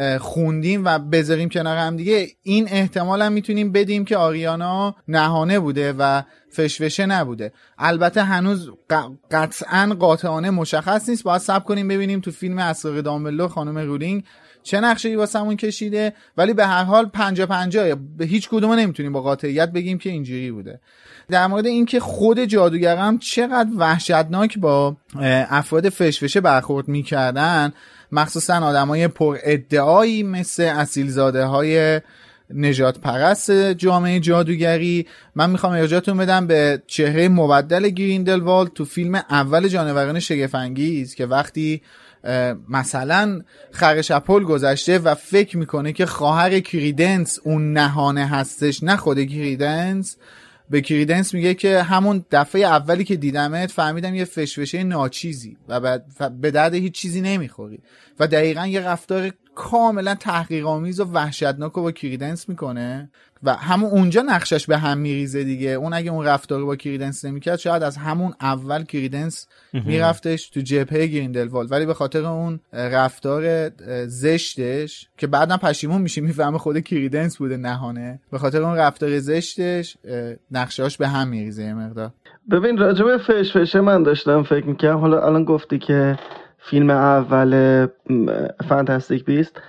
خوندیم و بذاریم کنار هم دیگه، این احتمال هم میتونیم بدیم که آریانا نهانه بوده و فشفشه نبوده. البته هنوز قطعاً قاطعانه مشخص نیست، باید صبر کنیم ببینیم تو فیلم اسرار دامبلدور خانم رولینگ چه نقشه‌ای واسمون کشیده. ولی به هر حال 50-50 به هیچ کدوم نمیتونیم با قاطعیت بگیم که اینجوری بوده. در مورد اینکه خود جادوگران چقدر وحشتناک با افراد فشفشه برخورد میکردن، مخصوصا آدمای پر ادعایی مثل اصیلزاده‌های نجات پرست جامعه جادوگری، من میخوام ارجاعتون بدم به چهره مبدل گریندلوالد تو فیلم اول جانوران شگفت‌انگیز که وقتی مثلا خرشپل گذشته و فکر میکنه که خواهر کریدنس اون نهانه هستش، نه خود کریدنس، به کریدنس میگه که همون دفعه اولی که دیدمت فهمیدم یه فشفشه ناچیزی و به درد هیچ چیزی نمیخوری، و دقیقا یه رفتار کاملا تحقیرآمیز و وحشتناک رو با کریدنس میکنه و همون اونجا نقشش به هم میریزه دیگه. اون اگه اون رفتار رو با کریدنس نمیکرد شاید از همون اول کریدنس میرفتش تو جبهه گریندلوالد، ولی به خاطر اون رفتار زشتش که بعدم پشیمون میشه میفهمه خود کریدنس بوده نهانه، به خاطر اون رفتار زشتش نقشه‌اش به هم میریزه یه مقدار. ببین راجع به فشفشه من داشتم فکر میکردم، حالا الان گفتی که فیلم اول فانتاستیک بیست،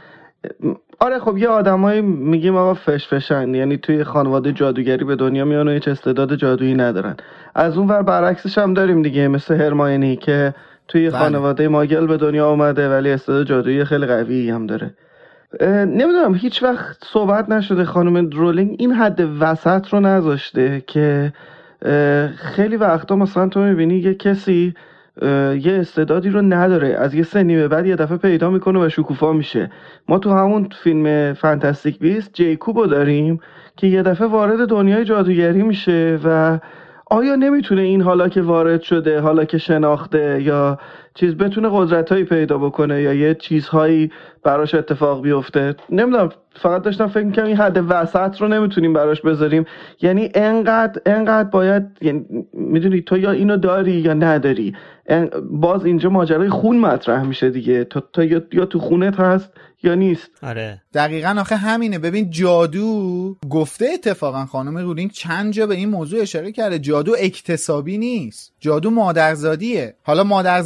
آره خب یه آدمایی میگیم آقا فشفشن، یعنی توی خانواده جادوگری به دنیا میان و هیچ استعداد جادویی ندارن. از اون ور برعکسش هم داریم دیگه، مثل هرماینی که توی خانواده ماگل به دنیا اومده ولی استعداد جادویی خیلی قوی هم داره. نمیدونم هیچ وقت صحبت نشده خانم رولینگ این حد وسط رو نذاشته که خیلی وقتا مثلا تو میبینی یه کسی یه استعدادی رو نداره، از یه سنی به بعد یه دفعه پیدا میکنه و شکوفا میشه. ما تو همون فیلم فانتاستیک بیست جیکوبو داریم که یه دفعه وارد دنیای جادوگری میشه و آیا نمیتونه این حالا که وارد شده، حالا که شناخته یا چیز، بتونه قدرتایی پیدا بکنه یا یه چیزهایی براش اتفاق بیفته؟ نمیدونم، فقط داشتم فکر میکنم این حد وسط رو نمیتونیم براش بذاریم، یعنی انقدر باید، یعنی میدونی تو یا اینو داری یا نداری. باز اینجا ماجرای خون مطرح میشه دیگه، تو یا تو خونت هست یا نیست. آره دقیقاً آخه همینه. ببین جادو گفته اتفاقا خانم رولینگ چند جا به این موضوع اشاره کرده، جادو اکتسابی نیست، جادو مادرزادیه. حالا مادرزادی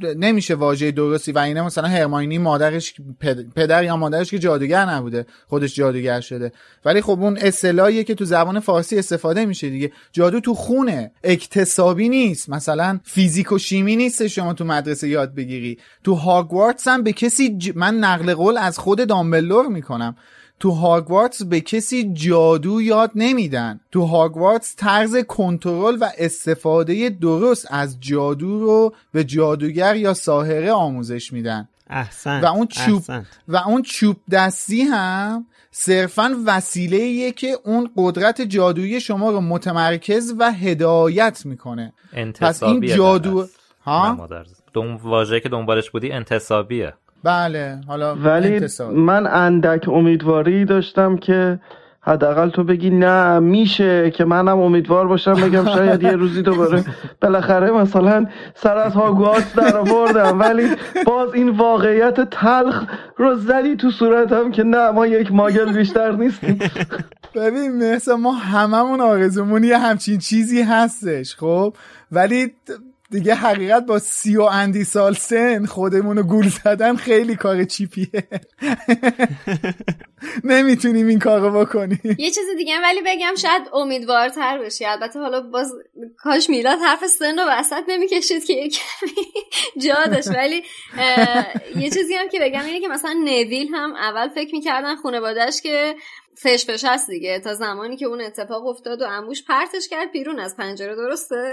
نمیشه واژه درستی و اینه مثلا هرماینی مادرش پدر یا مادرش که جادوگر نبوده خودش جادوگر شده، ولی خب اون اصطلاحیه که تو زبان فارسی استفاده میشه دیگه. جادو تو خونه، اکتسابی نیست، مثلا فیزیک و شیمی نیست شما تو مدرسه یاد بگیری. تو هاگوارتس هم به کسی من نقل قول از خود دامبلدور میکنم، تو هاگوارتس به کسی جادو یاد نمیدن. تو هاگوارتس طرز کنترل و استفاده درست از جادو رو به جادوگر یا ساحره آموزش میدن. احسن. و اون چوب دستی هم صرفاً وسیله‌ایه که اون قدرت جادویی شما رو متمرکز و هدایت میکنه. پس این جادو واژه‌ای که دنبالش بودی انتصابیه. بله حالا ولی من اندک امیدواری داشتم که حداقل تو بگی نه میشه، که منم امیدوار باشم بگم شاید یه روزی دوباره بالاخره مثلا سر از هاگوارتس در آوردم، ولی باز این واقعیت تلخ رو زدی تو صورتم که نه ما یک ماگل بیشتر نیستیم. ببین مثلا ما هممون آرزومون یه همچین چیزی هستش خب، ولی دیگه حقیقت با 30 و اندی سال سن خودمونو گول زدن خیلی کار چیپیه. نمیتونیم این کارو بکنیم. یه چیز دیگه ولی بگم شاید امیدوارتر بشی. البته حالا باز کاش میلاد حرف سن رو وسط نمیکشید که یک جا داشت، ولی یه چیزی هم که بگم اینه که مثلا نویل هم اول فکر میکردن خانواده‌اش که فش هست دیگه، تا زمانی که اون اتفاق افتاد و عموش پرتش کرد بیرون از پنجره، درسته؟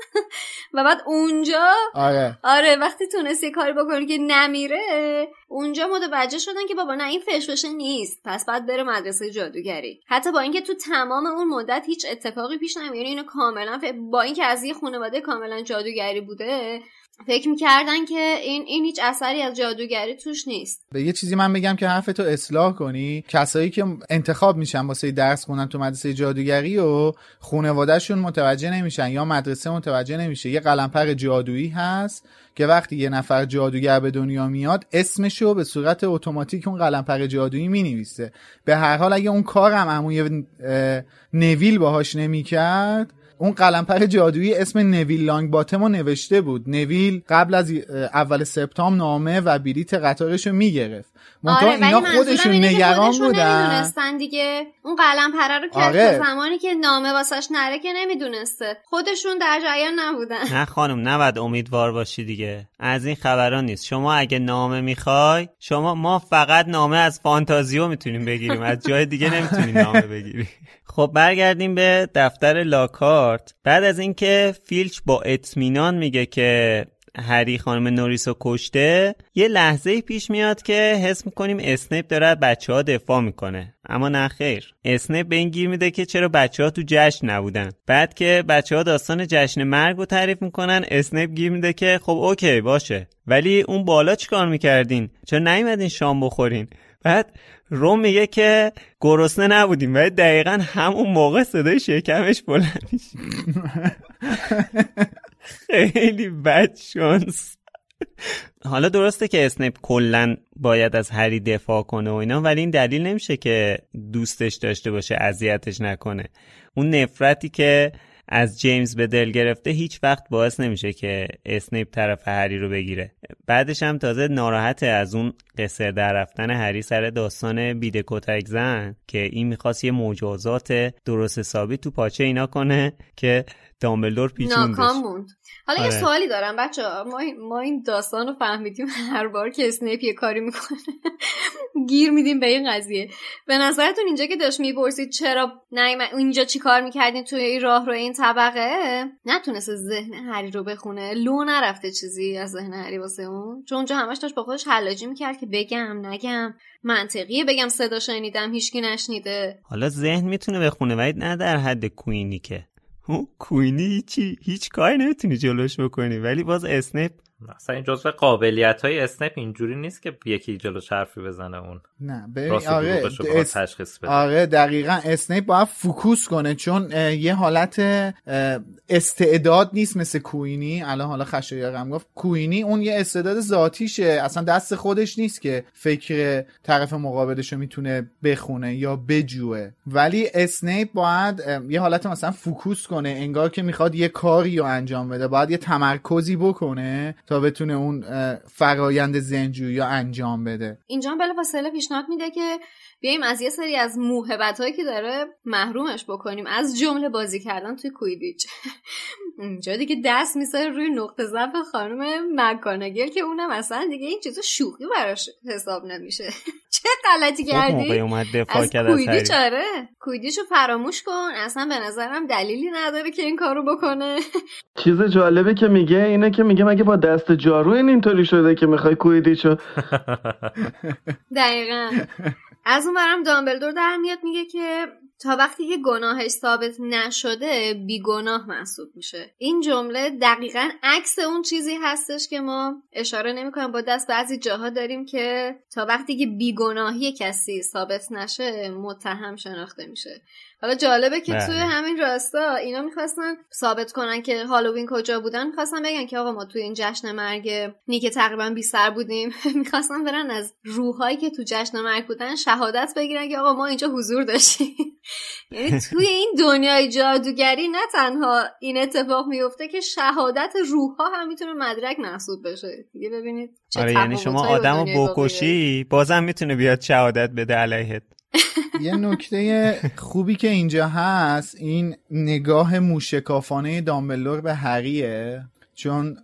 و بعد اونجا آره وقتی تونست یه کاری بکنه که نمیره، اونجا متوجه شدن که بابا نه این فش نیست، پس بعد بره مدرسه جادوگری. حتی با اینکه تو تمام اون مدت هیچ اتفاقی پیش نمیاد، اینو کاملا با اینکه از یه خانواده کاملا جادوگری بوده فکر میکردن که این هیچ اثری از جادوگری توش نیست. به یه چیزی من بگم که حرفتو اصلاح کنی. کسایی که انتخاب میشن واسه درس خوندن تو مدرسه جادوگری و خانواده‌شون متوجه نمیشن یا مدرسه متوجه نمیشه، یه قلمپر جادویی هست که وقتی یه نفر جادوگر به دنیا میاد اسمشو به صورت اتوماتیک اون قلمپر جادویی مینویسه. به هر حال اگه اون کارم عموی نویل باهاش نمیکرد، اون قلمپر جادویی اسم نویل لانگ باتم رو نوشته بود. نویل قبل از اول سپتامبر نامه و بلیت قطارشو میگرفت. اینا خودشون نگران بودن، نمیدونستن دیگه اون قلمپره رو که زمانی که نامه واسش نره که نمیدونسته، خودشون در جریان نبودن. نه خانم نباید امیدوار باشی دیگه، از این خبران نیست. شما اگه نامه میخوای، ما فقط نامه از فانتازیو میتونیم بگیریم، از جای دیگه نمیتونیم نامه بگیریم. خب برگردیم به دفتر لاکارت. بعد از اینکه فیلچ با اطمینان میگه که هری خانم نوریسو کشته، یه لحظه پیش میاد که حس میکنیم اسنیپ داره بچه‌ها دفاع میکنه، اما نه خیر. اسنیپ به این گیر میده که چرا بچه‌ها تو جشن نبودن. بعد که بچه‌ها داستان جشن مرگ رو تعریف میکنن، اسنیپ گیر میده که خب اوکی باشه، ولی اون بالا چیکار میکردین؟ چرا نیومدین شام بخورین؟ بعد روم میگه که گرسنه نبودیم، ولی دقیقاً همون موقع صدای شکمش بلند میشه. خیلی بد شانس. حالا درسته که اسنیپ کلن باید از هری دفاع کنه و اینا، ولی این دلیل نمیشه که دوستش داشته باشه، اذیتش نکنه. اون نفرتی که از جیمز به دل گرفته هیچ وقت باعث نمیشه که اسنیپ طرف هری رو بگیره. بعدش هم تازه ناراحته از اون قصر در رفتن هری سر داستان بیده کتک زن که این میخواست یه مجازات درست حسابی تو پاچه اینا کنه که دامبلدور پیچوندش. ناکام موند. حالا یه سوالی دارم بچه‌ها، ما این داستان رو فهمیدیم هر بار که اسنیپ یه کاری میکنه گیر میدیم به این قضیه. به نظرتون اینجا که داشت میپرسید چرا اینجا چی کار میکردین توی این راه رو این طبقه، نتونست ذهن هری رو بخونه؟ لو نرفته چیزی از ذهن هری واسه اون؟ چون اونجا همش داشت با خودش حلاجی میکرد که بگم نگم، منطقیه بگم صدا شنیدم هیچکی نشنیده. حالا ذهن میتونه بخونه ولی نه در حد کوینی که کوینی هیچ کاری نمیتونی جلوش بکنی، ولی باز اسنیپ مثلا این جزء قابلیت‌های اسنیپ اینجوری نیست که یکی جلوش حرفی بزنه اون. نه ببین تشخیص بده. آره دقیقاً اسنیپ باید فوکوس کنه، چون یه حالت استعداد نیست مثل کوینی. الان حالا خشایارم گفت کوینی اون یه استعداد ذاتیشه، اصلا دست خودش نیست که فکر طرف مقابلشو میتونه بخونه یا بجوه، ولی اسنیپ باید یه حالت مثلا فوکوس کنه، انگار که میخواد یه کاری رو انجام بده، باید یه تمرکزی بکنه تا بتونه اون فرایند ذهن‌جویی رو انجام بده. اینجا بلافاصله پیشنهاد میده که بیایم از یه سری از موهبت‌هایی که داره محرومش بکنیم، از جمله بازی کردن توی کویدیچ. اینجا دیگه دست میذاره روی نقطه ضعف خانم مک‌گاناگل که اونم اصلا دیگه این چیزا شوخی براش حساب نمیشه. چه غلطی کردی؟ از کویدیچ آره کویدیچو فراموش کن، اصلا به نظرم دلیلی نداره که این کارو بکنه. چیز جالبه که میگه اینه که میگه مگه با دست جارو اینطوری شده که میخوای کویدیچو. دقیقاً. از اون برم دامبلدور در میاد میگه که تا وقتی که گناهش ثابت نشده بیگناه محسوب میشه. این جمله دقیقاً عکس اون چیزی هستش که ما اشاره نمی‌کنیم با دست بعضی جاها داریم که تا وقتی که بیگناهی کسی ثابت نشه متهم شناخته میشه. حالا جالبه که توی همین راستا اینا میخواستن ثابت کنن که هالووین کجا بودن، میخواستن بگن که آقا ما توی این جشن مرگ نیک تقریبا بی سر بودیم. میخواستن برن از روحایی که تو جشن مرگ بودن شهادت بگیرن که آقا ما اینجا حضور داشتیم. یعنی توی این دنیای جادوگری نه تنها این اتفاق میفته که شهادت روح‌ها هم میتونه مدرک محسوب بشه. دیگه ببینید چه آره یعنی شما آدمو بکشی بازم میتونه بیاد شهادت بده علیهت. یه نکته خوبی که اینجا هست این نگاه موشکافانه دامبلدور به هریه، چون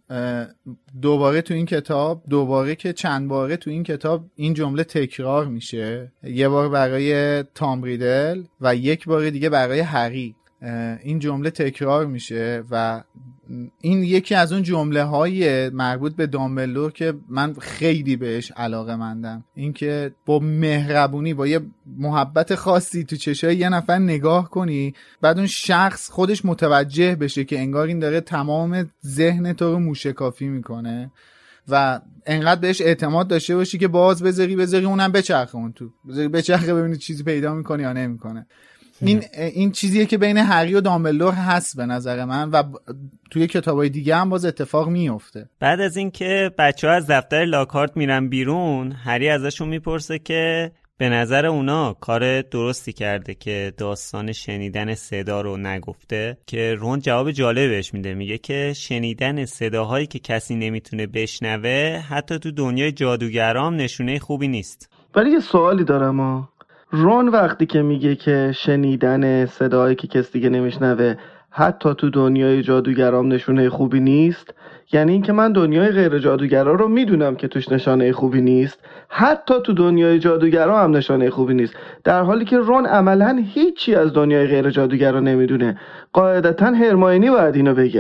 دوباره تو این کتاب که چند باره تو این کتاب این جمله تکرار میشه، یه بار برای تام ریدل و یک بار دیگه برای هری این جمله تکرار میشه و این یکی از اون جمله های مربوط به دامبلدور که من خیلی بهش علاقه مندم، این که با مهربونی با یه محبت خاصی تو چشای یه نفر نگاه کنی بعد اون شخص خودش متوجه بشه که انگار این داره تمام ذهن تو رو موشکافی میکنه و انقدر بهش اعتماد داشته باشی که باز بذاری اونم بچرخه اون تو بچرخه ببینید چیزی پیدا میکنه یا نمیکنه. این چیزیه که بین هری و دامبلدور هست به نظر من و توی کتابای دیگه هم باز اتفاق میفته. بعد از این که بچه‌ها از دفتر لاکارت میرن بیرون، هری ازشون میپرسه که به نظر اونا کار درستی کرده که داستان شنیدن صدا رو نگفته، که رون جواب جالب بهش میده، میگه که شنیدن صداهایی که کسی نمیتونه بشنوه حتی تو دنیای جادوگرام نشونه خوبی نیست. ولی یه سوالی دارم رون وقتی که میگه که شنیدن صداهایی که کسی دیگه نمیشنوه حتی تو دنیای جادوگرام نشونه خوبی نیست، یعنی این که من دنیای غیر جادوگرا رو میدونم که توش نشانه خوبی نیست، حتی تو دنیای جادوگرا هم نشانه خوبی نیست، در حالی که رون عملاً هیچی از دنیای غیر جادوگرا نمیدونه. قاعدتاً هرماینی باید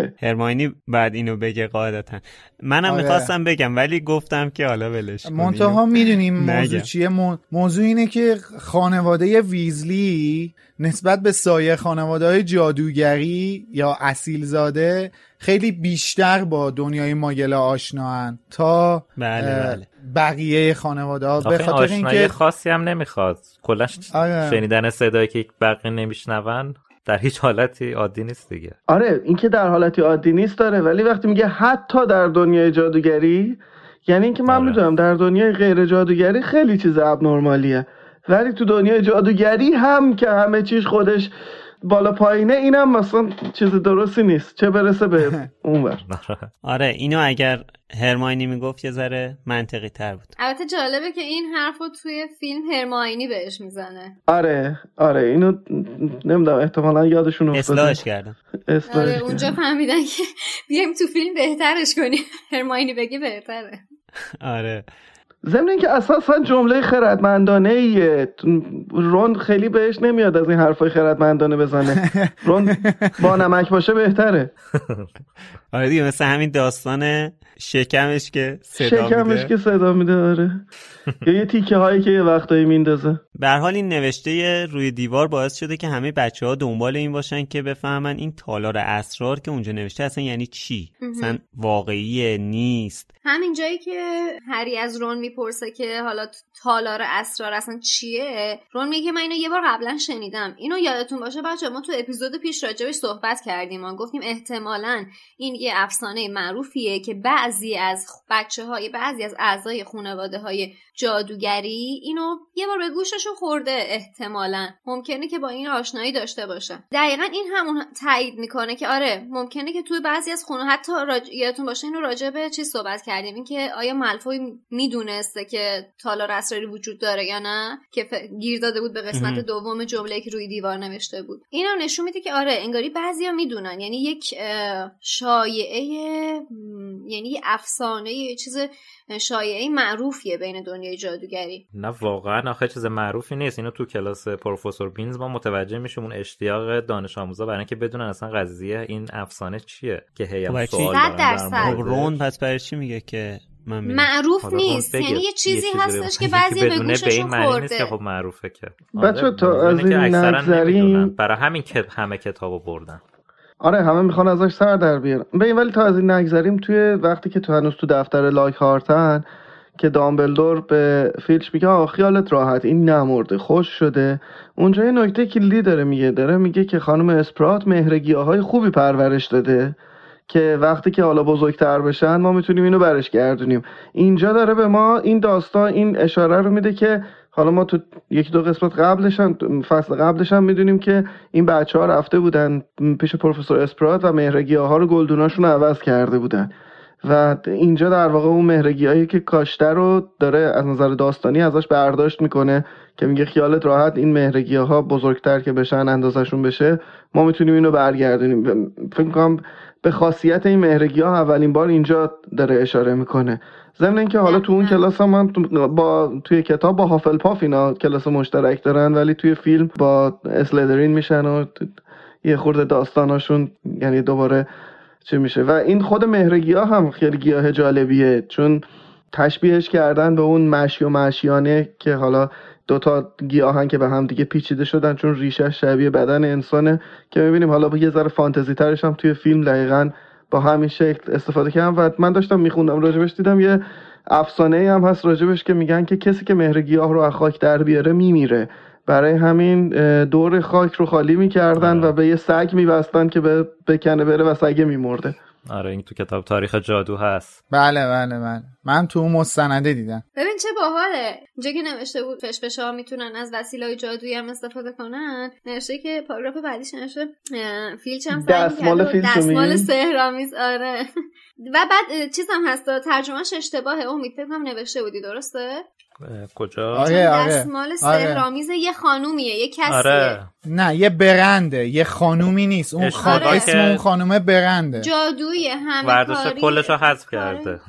اینو بگه قاعدتاً. منم میخواستم بگم ولی گفتم که حالا ولش کنیم. منتها میدونیم موضوع چیه؟ موضوع اینه که خانواده ویزلی نسبت به سایر خانواده‌های جادوگری یا اصیلزاده خیلی بیشتر با دنیای ماگلا آشناهن تا بقیه خانواده‌ها، به خاطر اینکه خاصی هم نمیخواد کلاش شنیدن صدایی که بقیه نمیشنون در هیچ حالتی عادی نیست دیگه. آره این که در حالتی عادی نیست داره، ولی وقتی میگه حتی در دنیای جادوگری یعنی اینکه من میدونم در دنیای غیر جادوگری خیلی چیز ابنرمالیه، ولی تو دنیای جادوگری هم که همه چیز خودش بالا پایینه اینم مثلا چیز درستی نیست، چه برسه به اونور. آره اینو اگر هرماینی میگفت یه ذره منطقی تر بود. البته جالبه که این حرفو توی فیلم هرماینی بهش میزنه. آره اینو نمیدونم احتمالاً یادشون افتاده. اصلاحش کردم. آره اونجا فهمیدن که بیایم تو فیلم بهترش کنیم. هرماینی بگی بهتره. آره ضمن اینکه اساسا جمله خردمندانه ایه، رون خیلی بهش نمیاد از این حرفای خردمندانه بزنه. رون با نمک باشه بهتره. آره دیگه مثل همین داستان شکمش که صدا میده. آره یا یه تیکه هایی که یه وقتایی میندازه. به هر حال این نوشته روی دیوار باعث شده که همه بچه‌ها دنبال این باشن که بفهمن این تالار اسرار که اونجا نوشته اصلا یعنی چی، اصلا واقعیه نیست. همین جایی که هری از رون میپرسه که حالا تالار اسرار اصلا چیه، رون میگه من اینو یه بار قبلا شنیدم. اینو یادتون باشه بچه‌ها ما تو اپیزود پیش راجعش صحبت کردیم، ما گفتیم احتمالاً این یه افسانه معروفیه که بعضی از اعضای خانواده‌های جادوگری اینو یه بار به گوششون گوششو خورده احتمالاً، ممکنه که با این آشنایی داشته باشه. دقیقاً این همون تایید میکنه که آره ممکنه که توی بعضی از خونه حتی یادتون باشه اینو راجع به چی صحبت کردیم، این که آیا مالفوی میدونسته که تالار اسراری وجود داره یا نه، که گیر داده بود به قسمت دوم جمله‌ای که روی دیوار نوشته بود. اینا نشون میده که آره انگاری بعضیا میدونن، یعنی یک شایعه، یعنی یه افسانه، یه چیز شایعه معروفیه بین دنیای جادوگری. نه واقعا آخه چیز معروفی نیست. اینو تو کلاس پروفسور بینز ما متوجه میشیم، اون اشتیاق دانش آموزا برای اینکه بدونن اصلا قضیه این افسانه چیه که هی سوال دارن. رون پس برای چی میگه که معروف نیست؟ یعنی یه چیزی هستش که بعضی به گوششون خورده. خب معروفه که بچه تا از این نگذریم، برای همین که همه کتابو بردن. آره همه میخوان ازش سر در بیارن. ولی تا از این نگذریم، توی وقتی که تو هنوز تو دفتر لاکهارتن که دامبلدور به فیلچ میگه خیالت راحت این نمرده، خوش شده، اونجا یه نکته کلیدی داره میگه که خانم اسپرات مهرگیاهای خوبی پرورش داده که وقتی که حالا بزرگتر بشن ما میتونیم اینو برش گردونیم. اینجا داره به ما این داستان این اشاره رو میده که حالا ما تو یکی دو قسمت فصل قبلش هم میدونیم که این بچه‌ها رفته بودن پیش پروفسور اسپرات و مهرگیاها رو گلدوناشون رو عوض کرده بودن و اینجا در واقع اون مهرگیایی که کاشته رو داره از نظر داستانی ازش برداشت میکنه که میگه خیالت راحت این مهرگیاها بزرگتر که بشن اندازشون بشه ما میتونیم اینو برگردونیم. فکر میکنم به خاصیت این مهرگی‌ها اولین بار اینجا داره اشاره میکنه. ضمن اینکه حالا تو اون کلاس هم من توی کتاب با هافلپاف اینا کلاس مشترک دارن، ولی توی فیلم با اسلیدرین میشن و یه خورده داستاناشون یعنی دوباره چه میشه. و این خود مهرگی‌ها هم خیلی گیاه جالبیه، چون تشبیهش کردن به اون مشی و مشیانه که حالا دوتا گیاهن که به هم دیگه پیچیده شدن چون ریشه شبیه بدن انسانه، که میبینیم حالا با یه ذره فانتزی ترش هم توی فیلم دقیقاً با همین شکل استفاده کردم. و من داشتم میخوندم راجبش، دیدم یه افسانه هم هست راجبش که میگن که کسی که مهر گیاه رو از خاک در بیاره میمیره، برای همین دور خاک رو خالی میکردن و به یه سگ میبستن که بکنه بره و سگ میمرده. آره این تو کتاب تاریخ جادو هست. بله من تو اون مستنده دیدم. ببین چه باحاله، اینجا که نوشته بود فشفشا میتونن از وسیله‌های جادویی هم استفاده کنن، نوشته که پاراگراف بعدیش نوشته فیلچ هم دستمال سحرآمیز. آره و بعد چیز هم هست ترجمهش اشتباهه، امید فکر کنم نوشته بودی درسته؟ کجا؟ آره. دستمال سحرآمیز یه خانومیه، یه کسیه. آره. نه یه برنده، یه خانومی نیست. اون اسم اون خانومه برنده. جادویی همه ورداشته کلشو حذف کرده.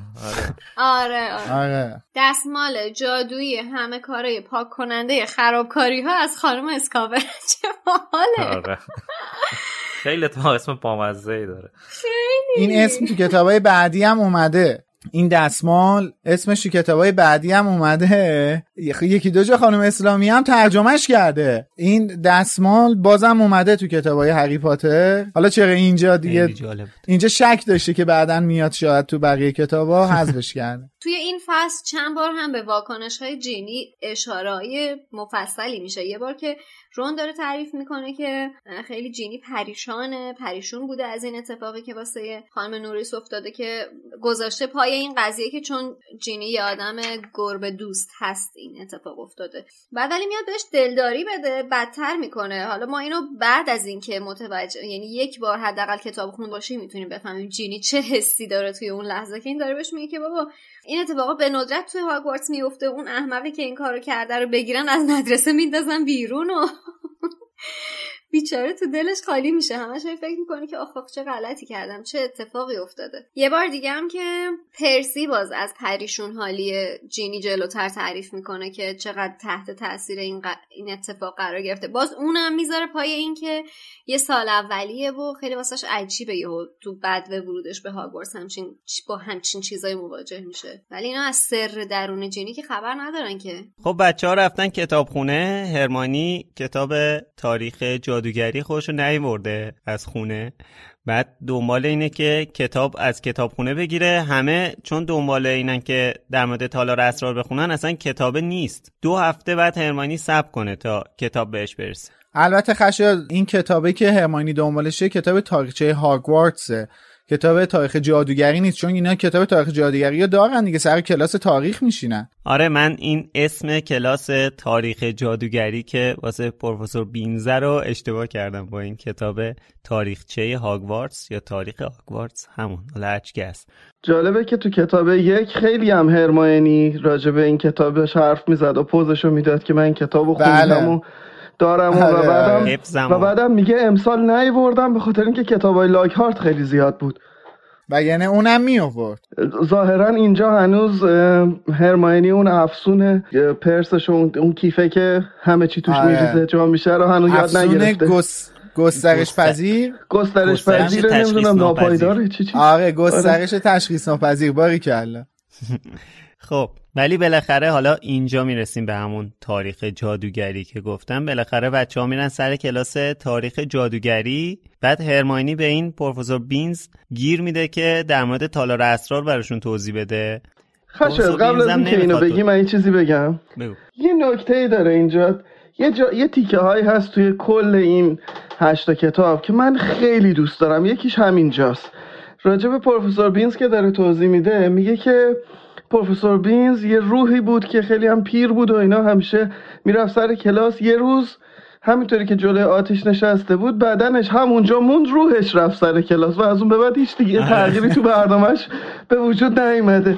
آره. دستمال جادویی همه کاره پاک کننده خرابکاری ها از خانم اسکاور. چه باحاله. آره. خیلی تا اسم بامزه‌ای داره. این اسم تو کتابای بعدی هم اومده. این دستمال اسمش تو کتابای بعدی هم اومده، یکی دو جا خانم اسلامی هم ترجمهش کرده. این دستمال بازم اومده تو کتابای هری پاتر. حالا چرا اینجا دیگه اینجا شک داشته که بعدن میاد شاید تو بقیه کتابا حذفش کرده. توی این فصل چند بار هم به واکنش‌های جینی اشاره‌ای مفصلی میشه. یه بار که رون داره تعریف میکنه که خیلی جینی پریشون بوده از این اتفاقی که واسه خانم نوریس افتاده که گذاشته پای این قضیه که چون جینی یه آدم گربه دوست هست این اتفاق افتاده. بعد ولی میاد بهش دلداری بده، بدتر میکنه. حالا ما اینو بعد از این که متوجه، یعنی یک بار حداقل کتاب خون باشیم میتونیم بفهمیم جینی چه حسی داره توی اون لحظه که این داره بهش میگه که بابا این اتفاقا به ندرت توی هاگوارتس میفته، اون احمقی که این کارو کرده رو بگیرن از مدرسه میندازن بیرون و بیچاره تو دلش خالی میشه، همش فکر میکنه که آخ چه غلطی کردم، چه اتفاقی افتاده. یه بار دیگه هم که پرسی باز از پریشون حالی جینی جلوتر تعریف میکنه که چقدر تحت تاثیر این اتفاق قرار گرفته. باز اونم میذاره پای این که یه سال اولیه و خیلی واسش عجیبه یهو تو بدو ورودش به هاگوارتس با همچین چیزای مواجه میشه، ولی اینا از سر درون جینی که خبر ندارن که. خب بچه‌ها رفتن کتابخونه، هرمانی کتاب تاریخ جادوگری خودشو نیورده از خونه، بعد دنبال اینه که کتاب از کتابخونه بگیره. همه چون دنبال اینن که در مورد تالار اسرار بخونن، اصلا کتاب نیست. 2 هفته بعد هرمانی صبر کنه تا کتاب بهش برسه. البته خشایار این کتابی که هرمانی دنبالشه کتاب تاریخچه هاگوارتسه کتاب تاریخ جادوگری نیست، چون اینا کتاب تاریخ جادوگری رو دارن دیگه، سر کلاس تاریخ میشینن. آره من این اسم کلاس تاریخ جادوگری که واسه پروفسور بینز رو اشتباه کردم با این کتاب تاریخچه هاگوارتس یا تاریخ هاگوارتس، همون حالا هرچی است. جالبه که تو کتاب 1 خیلی هم هرماینی راجع به این کتابش حرف میزد و پوزشو میداد که من این کتابو خوندم و دارم و بعدم میگه امسال نیاوردم به خاطر اینکه کتابای لاکهارت خیلی زیاد بود. و یعنی اونم می آورد. ظاهرا اینجا هنوز هرماینی اون افسون پرسش اون کیفه که همه چی توش میریزه جا میشه رو هنوز یاد نگرفته. گسترش پذیر نمیدونم ناپایداره چی. آره گسترش تشخیص ناپذیر، باریکلا. خب ولی بالاخره حالا اینجا میرسیم به همون تاریخ جادوگری که گفتم. بالاخره بچه‌ها میرن سر کلاس تاریخ جادوگری، بعد هرماینی به این پروفسور بینز گیر میده که در مورد تالار اسرار براشون توضیح بده. قبل از اینکه اینو بگی من این چیزی بگم. یه نکته‌ای داره اینجا، یه تیکه هایی هست توی کل این 8 کتاب که من خیلی دوست دارم. یکیش همینجاست، راجع به پروفسور بینز که داره توضیح میده. میگه که پروفسور بینز یه روحی بود که خیلی هم پیر بود و اینا، همیشه میرفت سر کلاس. یه روز همینطوری که جلوی آتش نشسته بود بدنش همونجا موند، روحش رفت سر کلاس و از اون به بعد هیچ دیگه تغییری تو برنامه‌اش به وجود نیامده.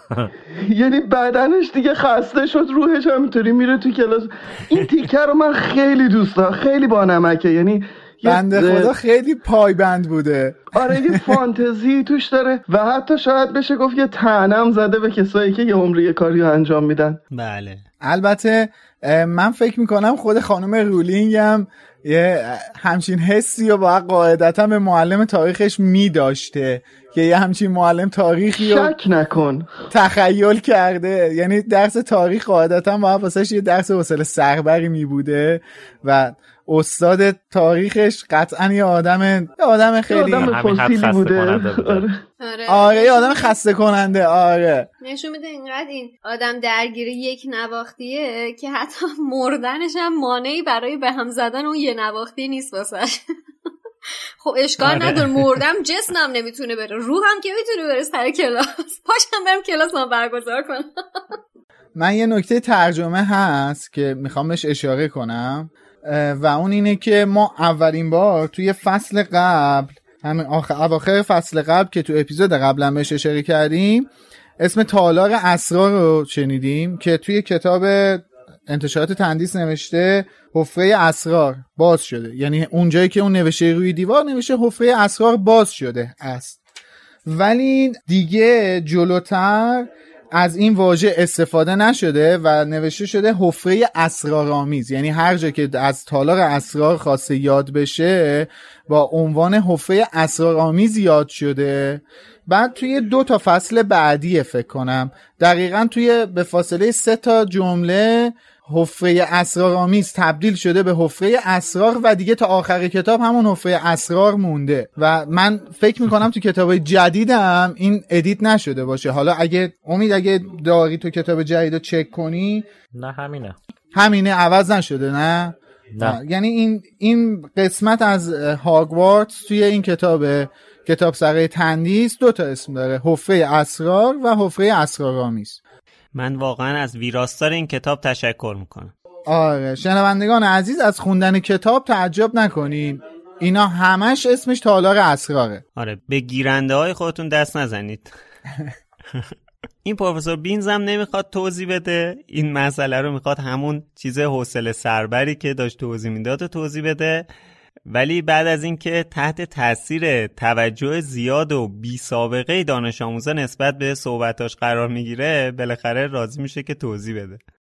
یعنی بدنش دیگه خسته شد، روحش همینطوری میره تو کلاس. این تیکه رو من خیلی دوست دارم، خیلی با نمکه. یعنی بنده خدا خیلی پایبند بوده. آره یه فانتزی توش داره و حتی شاید بشه گفت یه طعنم زده به کسایی که یه عمری کاری رو انجام میدن. بله البته من فکر میکنم خود خانم رولینگ هم یه همچین حسی و باید قاعدتا به معلم تاریخش میداشته که یه همچین معلم تاریخی رو شک نکن تخیل کرده. یعنی درس تاریخ قاعدتا باید واسش یه درس حوصله سربری میبوده و استاد تاریخش قطعا یه آدم خیلی فسیلی بوده. آره یه آدم خسته کننده. آره نشون میده اینقدر این آدم درگیر یک نواختیه که حتی مردنش هم مانعی برای به هم زدن اون یه نواختی نیست واسش. خب اشکال نداره، مردم جسمم نمیتونه بره، روحم که میتونه بره سر کلاس، پاشم برم کلاس ما برگزار کنم. من یه نکته ترجمه هست که میخوام بهش اشاره کنم و اون اینه که ما اولین بار توی فصل قبل، همین اواخر فصل قبل که تو اپیزود قبلا بهش اشاره کردیم، اسم تالار اسرار رو شنیدیم که توی کتاب انتشارات تندیس نوشته حفره اسرار باز شده. یعنی اونجایی که اون نوشته روی دیوار نوشته حفره اسرار باز شده است، ولی دیگه جلوتر از این واژه استفاده نشده و نوشته شده حفره اسرارآمیز. یعنی هر جا که از تالار اسرار خواسته یاد بشه با عنوان حفره اسرارآمیز یاد شده. بعد توی 2 تا فصل بعدی فکر کنم دقیقاً توی به فاصله 3 تا جمله حفره اسرارآمیز تبدیل شده به حفره اسرار و دیگه تا آخر کتاب همون حفره اسرار مونده و من فکر میکنم تو کتاب جدیدم این ادیت نشده باشه. حالا اگه اگه داری تو کتاب جدید رو چک کنی، نه همینه عوض نشده. نه. یعنی این قسمت از هاگوارتس توی این کتاب سره تندیس 2 تا اسم داره، حفره اسرار و حفره اسرارآمیز. من واقعا از ویراستار این کتاب تشکر میکنم. آره شنوندگان عزیز، از خوندن کتاب تعجب نکنین، اینا همش اسمش تالار اسراره. آره به گیرنده های خودتون دست نزنید. این پروفسور بینز هم نمیخواد توضیح بده این مسئله رو، میخواد همون چیز حوصله سربری که داشت توضیح میداد توضیح بده، ولی بعد از اینکه تحت تاثیر توجه زیاد و بی سابقه دانش آموزا نسبت به صحبتاش قرار میگیره، بالاخره راضی میشه که توضیح بده.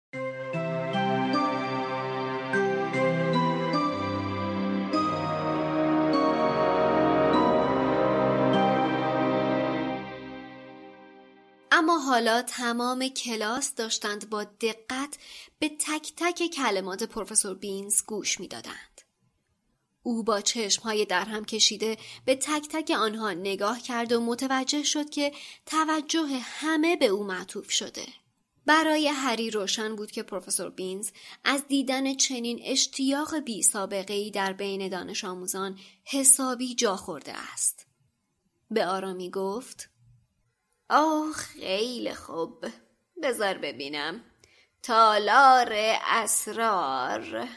اما حالا تمام کلاس داشتند با دقت به تک تک کلمات پروفسور بینز گوش میدادند. او با چشمهای در هم کشیده به تک تک آنها نگاه کرد و متوجه شد که توجه همه به او معطوف شده. برای هری روشن بود که پروفسور بینز از دیدن چنین اشتیاق بی سابقه‌ای در بین دانش آموزان حسابی جا خورده است. به آرامی گفت خیلی خوب. بذار ببینم. تالار اسرار.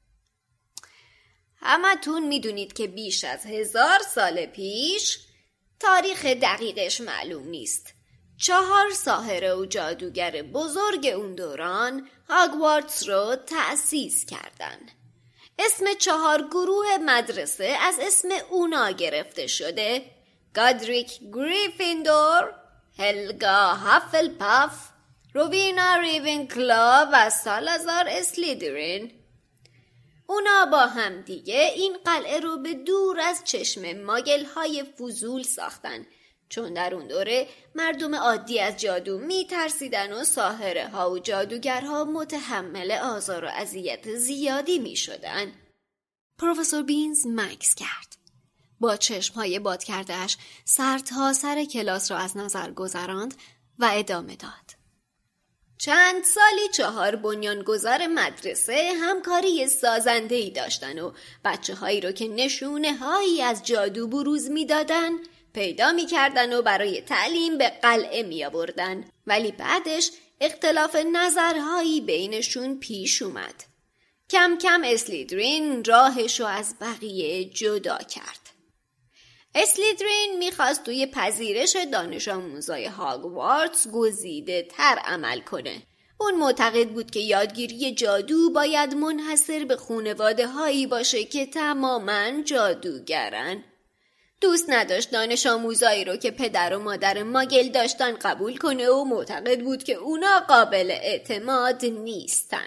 همتون میدونید که بیش از 1000 سال پیش، تاریخ دقیقش معلوم نیست، 4 ساحره و جادوگر بزرگ اون دوران هاگوارتس رو تأسیس کردن. اسم 4 گروه مدرسه از اسم اونا گرفته شده: گادریک گریفیندور، هلگا هافلپاف، روینا ریونکلا و سالازار اسلیدرین. اونا با هم دیگه این قلعه رو به دور از چشم ماگل‌های فضول ساختن، چون در اون دوره مردم عادی از جادو میترسیدن و ساحره ها و جادوگرها متحمل آزار و اذیت زیادی میشدن. پروفسور بینز مکث کرد. با چشمهای باد کردهش سر تا سر کلاس را از نظر گذراند و ادامه داد. چند سالی 4 بنیانگذار مدرسه همکاری سازنده‌ای داشتن و بچه‌هایی رو که نشونه‌هایی از جادو بروز می‌دادن پیدا می‌کردن و برای تعلیم به قلعه می‌آوردن، ولی بعدش اختلاف نظرهایی بینشون پیش اومد. کم کم اسلیدرین راهشو از بقیه جدا کرد. اسلیدرین میخواست توی پذیرش دانش آموزای هاگوارتس گزیده تر عمل کنه. اون معتقد بود که یادگیری جادو باید منحصر به خانواده هایی باشه که تماماً جادوگرن. دوست نداشت دانش آموزایی رو که پدر و مادر ماگل داشتن قبول کنه و معتقد بود که اونا قابل اعتماد نیستن.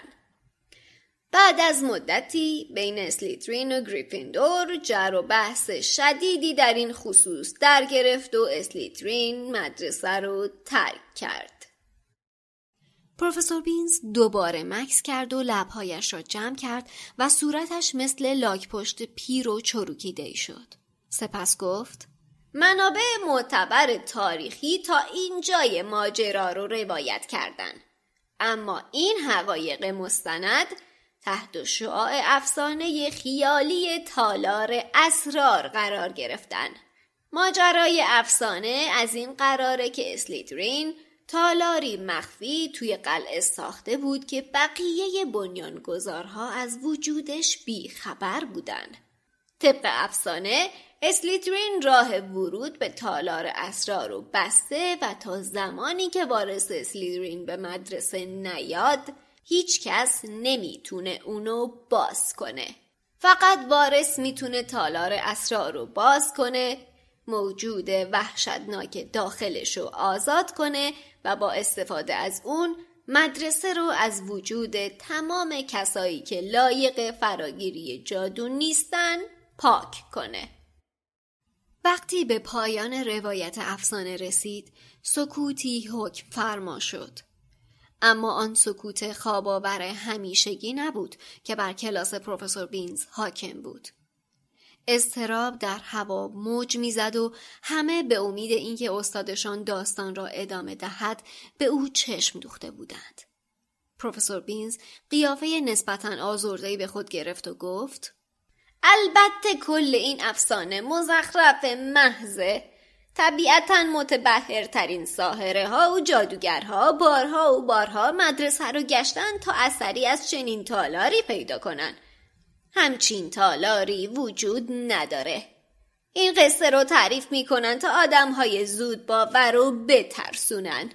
بعد از مدتی بین اسلیترین و گریفیندور جر و بحث شدیدی در این خصوص در گرفت و اسلیترین مدرسه رو ترک کرد. پروفسور بینز دوباره مکث کرد و لبهایش را جمع کرد و صورتش مثل لاک پشت پیر و چروکیده‌ای شد. سپس گفت: منابع معتبر تاریخی تا اینجای ماجرا رو روایت کردن، اما این حقایق مستند تحت شعاع افسانه خیالی تالار اسرار قرار گرفتن. ماجرای افسانه از این قراره که اسلیترین تالاری مخفی توی قلعه ساخته بود که بقیه بنیانگذارها از وجودش بی خبر بودن. طبق افسانه اسلیترین راه ورود به تالار اسرار رو بسته و تا زمانی که وارث اسلیترین به مدرسه نیاد هیچ کس نمیتونه اونو باز کنه. فقط وارث میتونه تالار اسرار رو باز کنه، موجود وحشتناک داخلش رو آزاد کنه و با استفاده از اون مدرسه رو از وجود تمام کسایی که لایق فراگیری جادو نیستن پاک کنه. وقتی به پایان روایت افسانه رسید، سکوتی حکم فرما شد. اما آن سکوت خواب‌آور همیشگی نبود که بر کلاس پروفسور بینز حاکم بود. اضطراب در هوا موج می‌زد و همه به امید اینکه استادشان داستان را ادامه دهد به او چشم دوخته بودند. پروفسور بینز قیافه نسبتاً آزرده‌ای به خود گرفت و گفت: البته کل این افسانه مزخرف محضه. طبیعتاً متبحرترین ساحره ها و جادوگرها بارها و بارها مدرسه رو گشتن تا اثری از چنین تالاری پیدا کنن. همچین تالاری وجود نداره. این قصه رو تعریف میکنن تا آدم های زود باور رو بترسونن.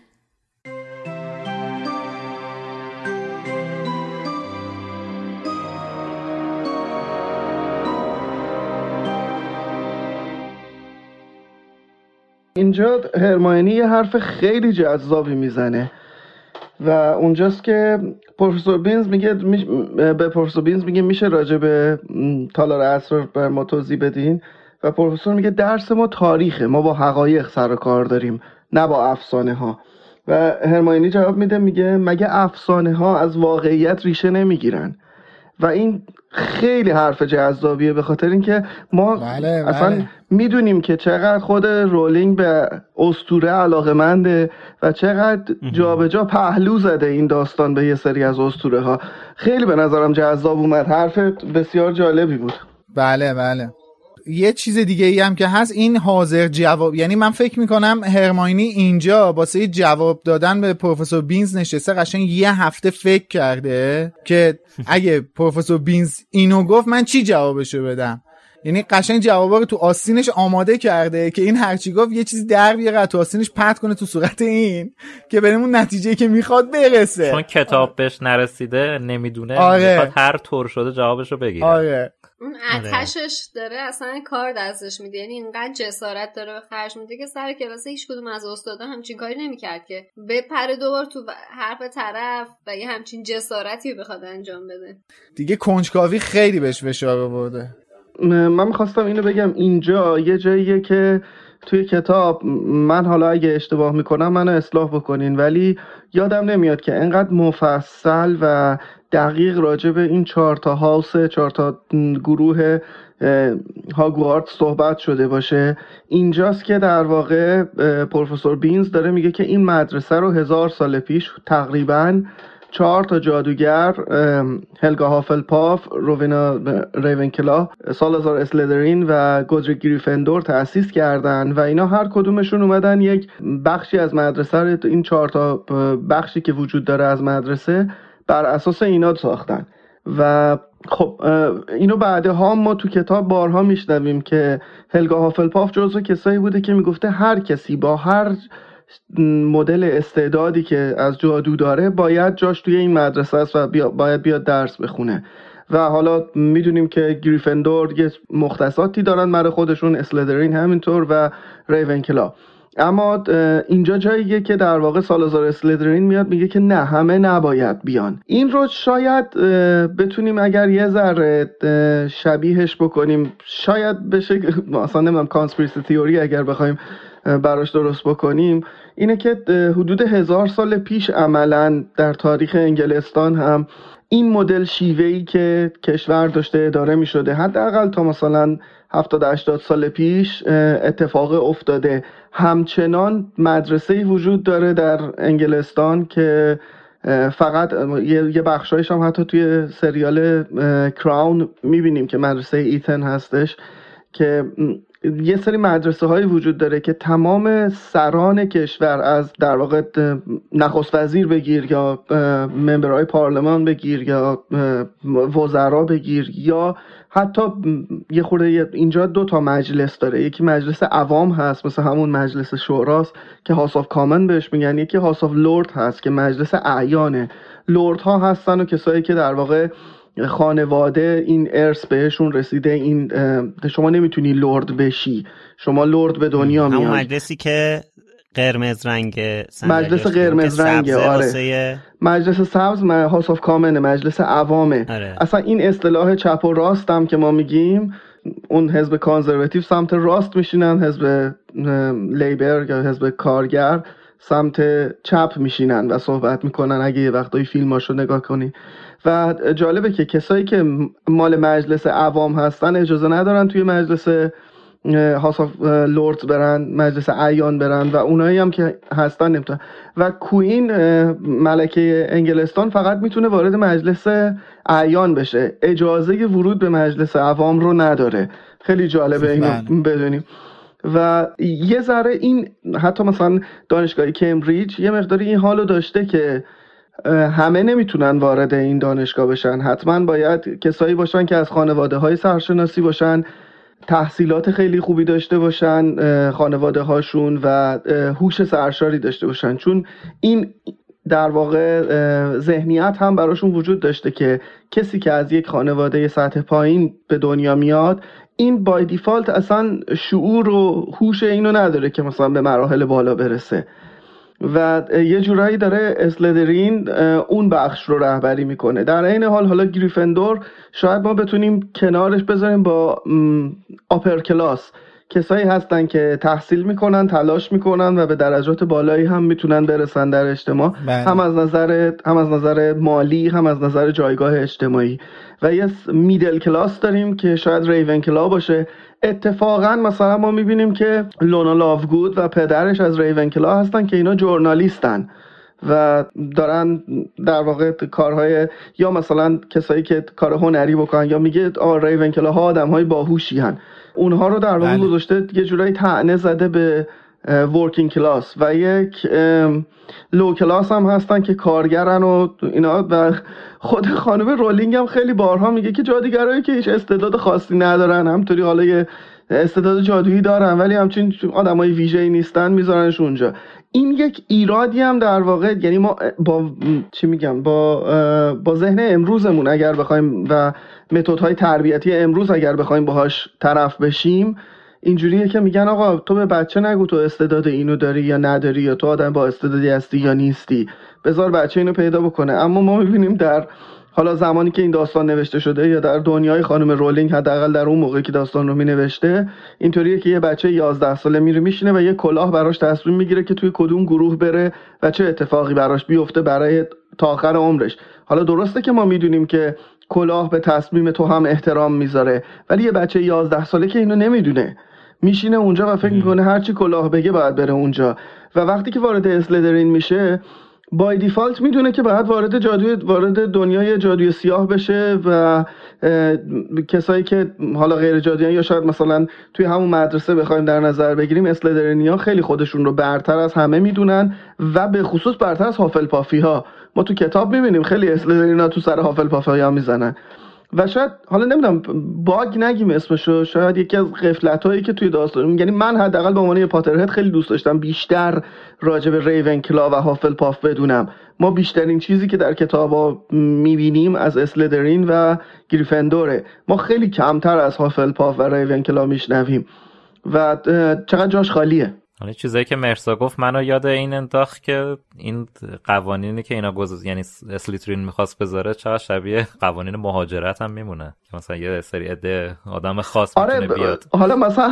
اینجا هرماینی یه حرف خیلی جذابی میزنه و اونجاست که پروفسور بینز میگه میشه راجع به تالار اسرار بر ما توضیح بدین؟ و پروفسور میگه درس ما تاریخه، ما با حقایق سر و کار داریم نه با افسانه ها. و هرماینی جواب میده، میگه مگه افسانه ها از واقعیت ریشه نمیگیرن؟ و این خیلی حرف جذابیه به خاطر اینکه ما اصلا میدونیم که چقدر خود رولینگ به اسطوره علاقه‌منده و چقدر جابجا پهلو زده این داستان به یه سری از اسطوره ها. خیلی به نظرم جذاب اومد، حرف بسیار جالبی بود. بله یه چیز دیگه ای هم که هست این حاضر جواب، یعنی من فکر میکنم هرماینی اینجا واسه جواب دادن به پروفسور بینز نشسته، قشنگ یه هفته فکر کرده که اگه پروفسور بینز اینو گفت من چی جوابشو بدم. یعنی قشنگ جوابا رو تو آستینش آماده کرده که این هرچی گفت یه چیز در بیاره تو آستینش پرت کنه تو صورت این که بریم اون نتیجه‌ای که میخواد برسه، چون کتاب بهش نرسیده نمیدونه. آره. میخواد هر طور شده جوابشو بگیره. آره. اون آتشش داره اصلا کار دستش میده، یعنی اینقدر جسارت داره به خرج میده که سر کلاس هیچ کدوم از استادا همچین کاری نمیکرد که بپره دوبار تو حرف طرف و یه همچین جسارتی بخواد انجام بده. دیگه کنجکاوی خیلی بهش فشار آورده. من میخواستم اینو بگم، اینجا یه جاییه که توی کتاب، من حالا اگه اشتباه میکنم منو اصلاح بکنین، ولی یادم نمیاد که انقدر مفصل و دقیق راجع به این 4 تا هاوس، 4 تا گروه هاگوارتس صحبت شده باشه. اینجاست که در واقع پروفسور بینز داره میگه که این مدرسه رو 1000 سال پیش تقریباً 4 تا جادوگر، هلگا هافلپاف، روینا ریونکلا، سالازار اسلیدرین و گودریک گریفندور تأسیس کردن و اینا هر کدومشون اومدن یک بخشی از مدرسه رو، این 4 تا بخشی که وجود داره از مدرسه، بر اساس اینا ساختن. و خب اینو بعدها ما تو کتاب بارها میشنویم که هلگا هافلپاف جزو کسایی بوده که میگفته هر کسی با هر مدل استعدادی که از جادو داره باید جاش توی این مدرسه است و باید بیاد درس بخونه. و حالا میدونیم که گریفندور یه مختصاتی دارن برای خودشون، اسلیدرین همینطور و ریونکلا. اما اینجا جاییه که در واقع سالازار اسلیدرین میاد میگه که نه، همه نباید بیان. این رو شاید بتونیم اگر یه ذره شبیهش بکنیم، شاید بشه مثلا نمیدونم کانسپیرسی تئوری اگر بخوایم براش درست بکنیم، اینه که حدود 1000 سال پیش عملاً در تاریخ انگلستان هم این مدل شیوهی که کشور داشته اداره می شده حداقل تا مثلا 70-80 سال پیش اتفاق افتاده. همچنان مدرسه‌ای وجود داره در انگلستان که فقط یه بخشایش هم حتی توی سریال کراون میبینیم که مدرسه ایتن هستش، که یه سری مدرسه هایی وجود داره که تمام سران کشور، از در واقع نخست وزیر بگیر یا ممبرهای پارلمان بگیر یا وزرا بگیر یا حتی یه خورده اینجا 2 تا مجلس داره، یکی مجلس عوام هست مثل همون مجلس شوراست که هاوس آف کامن بهش میگن، یکی هاوس آف لورد هست که مجلس اعیانه. لورد ها هستن و کسایی که در واقع خانواده این ارث بهشون رسیده، این شما نمیتونی لورد بشی، شما لورد به دنیا میاد. همون مجلسی که قرمز رنگ، مجلس قرمز رنگه، آره. مجلس سبز هاوس آف کامن، مجلس عوامه. آره. اصلا این اصطلاح چپ و راست هم که ما میگیم، اون حزب کانزرواتیو سمت راست میشینن، حزب لیبر یا حزب کارگر سمت چپ میشینن و صحبت میکنن، اگه یه وقتایی فیلماشو نگاه کنی. و جالبه که کسایی که مال مجلس عوام هستن اجازه ندارن توی مجلس هاوس آف لوردز برن، مجلس اعیان برن، و اونایی هم که هستن نمیتونن. و کوئین ملکه انگلستان فقط میتونه وارد مجلس اعیان بشه، اجازه ورود به مجلس عوام رو نداره. خیلی جالبه اینو بدونیم. و یه ذره این حتی مثلا دانشگاه کمبریج یه مقداری این حالو داشته که همه نمیتونن وارد این دانشگاه بشن، حتما باید کسایی باشن که از خانواده های سرشناسی باشن، تحصیلات خیلی خوبی داشته باشن خانواده هاشون و هوش سرشاری داشته باشن، چون این در واقع ذهنیت هم براشون وجود داشته که کسی که از یک خانواده سطح پایین به دنیا میاد، این بای دیفالت اصلا شعور و هوش اینو نداره که مثلا به مراحل بالا برسه. و یه جورایی داره اسلیدرین اون بخش رو رهبری میکنه. در این حال حالا گریفندور شاید ما بتونیم کنارش بذاریم با آپر کلاس، کسایی هستن که تحصیل میکنن، تلاش میکنن و به درجات بالایی هم میتونن برسن در اجتماع، هم از نظر مالی، هم از نظر جایگاه اجتماعی. و یه میدل کلاس داریم که شاید ریونکلا باشه. اتفاقا مثلا ما میبینیم که لونا لاوگود و پدرش از ریونکلا هستن که اینا ژورنالیستن و دارن در واقع کارهای، یا مثلا کسایی که کار هنری بکنن، یا میگه ریونکلا ها آدم‌های باهوشی هن. اونها رو در واقع گذاشته یه جورایی طعنه زده به ورکینگ کلاس و یک لو کلاس هم هستن که کارگرن و اینا. و خود خانم رولینگ هم خیلی بارها میگه که جادوگرایی که هیچ استعداد خاصی ندارن، همونطوری حالا یه استعداد جادویی دارن ولی همچین آدمای ویژه‌ای نیستن، میذارنش اونجا. این یک ایرادی هم در واقع، یعنی ما با چی میگم، با ذهن امروزمون اگر بخوایم و متدهای تربیتی امروز اگر بخوایم باهاش طرف بشیم، اینجوریه که میگن آقا تو به بچه نگو تو استعداد اینو داری یا نداری، یا تو آدم با استعدادی هستی یا نیستی، بذار بچه اینو پیدا بکنه. اما ما میبینیم در حالا زمانی که این داستان نوشته شده یا در دنیای خانم رولینگ، حداقل در اون موقعی که داستان رو مینوشته، اینطوریه که یه بچه 11 ساله میره میشینه و یه کلاه براش تصمیم میگیره که توی کدوم گروه بره و چه اتفاقی براش بیفته برای تا آخر عمرش. حالا درسته که ما میدونیم که کلاه به تصمیم تو هم احترام میذاره، ولی یه بچه 11 ساله که اینو نمیدونه، میشینه اونجا و فکر میکنه هرچی کلاه بگه باید بره اونجا. و وقتی که وارد اسلیدرین میشه، بای دیفالت میدونه که باید وارد دنیای جادوی سیاه بشه و کسایی که حالا غیر جادویان یا شاید مثلا توی همون مدرسه بخوایم در نظر بگیریم، اسلیدرینیا خیلی خودشون رو برتر از همه میدونن و به خصوص برتر از هافلپافی ها. ما تو کتاب میبینیم خیلی اسلیدرینا تو سر هافلپافی ها میزنن و شاید حالا نمیدونم باگ نگیم اسمشو، شاید یکی از غفلتایی که توی داستان، یعنی من حداقل به عنوان یه پاترهد خیلی دوست داشتم بیشتر راجع به ریونکلا و هافلپاف بدونم. ما بیشترین چیزی که در کتابا میبینیم از اسلیدرین و گریفندوره، ما خیلی کمتر از هافلپاف و ریونکلا میشنویم و چقدر جاش خالیه. حالا چیزایی که مرسا گفت منو یاد این انداخت که این قوانینی که اینا یعنی اسلیترین میخواست بذاره چقدر شبیه قوانین مهاجرت هم میمونه که مثلا یه سری عده آدم خاص میتونه بیاد. حالا مثلا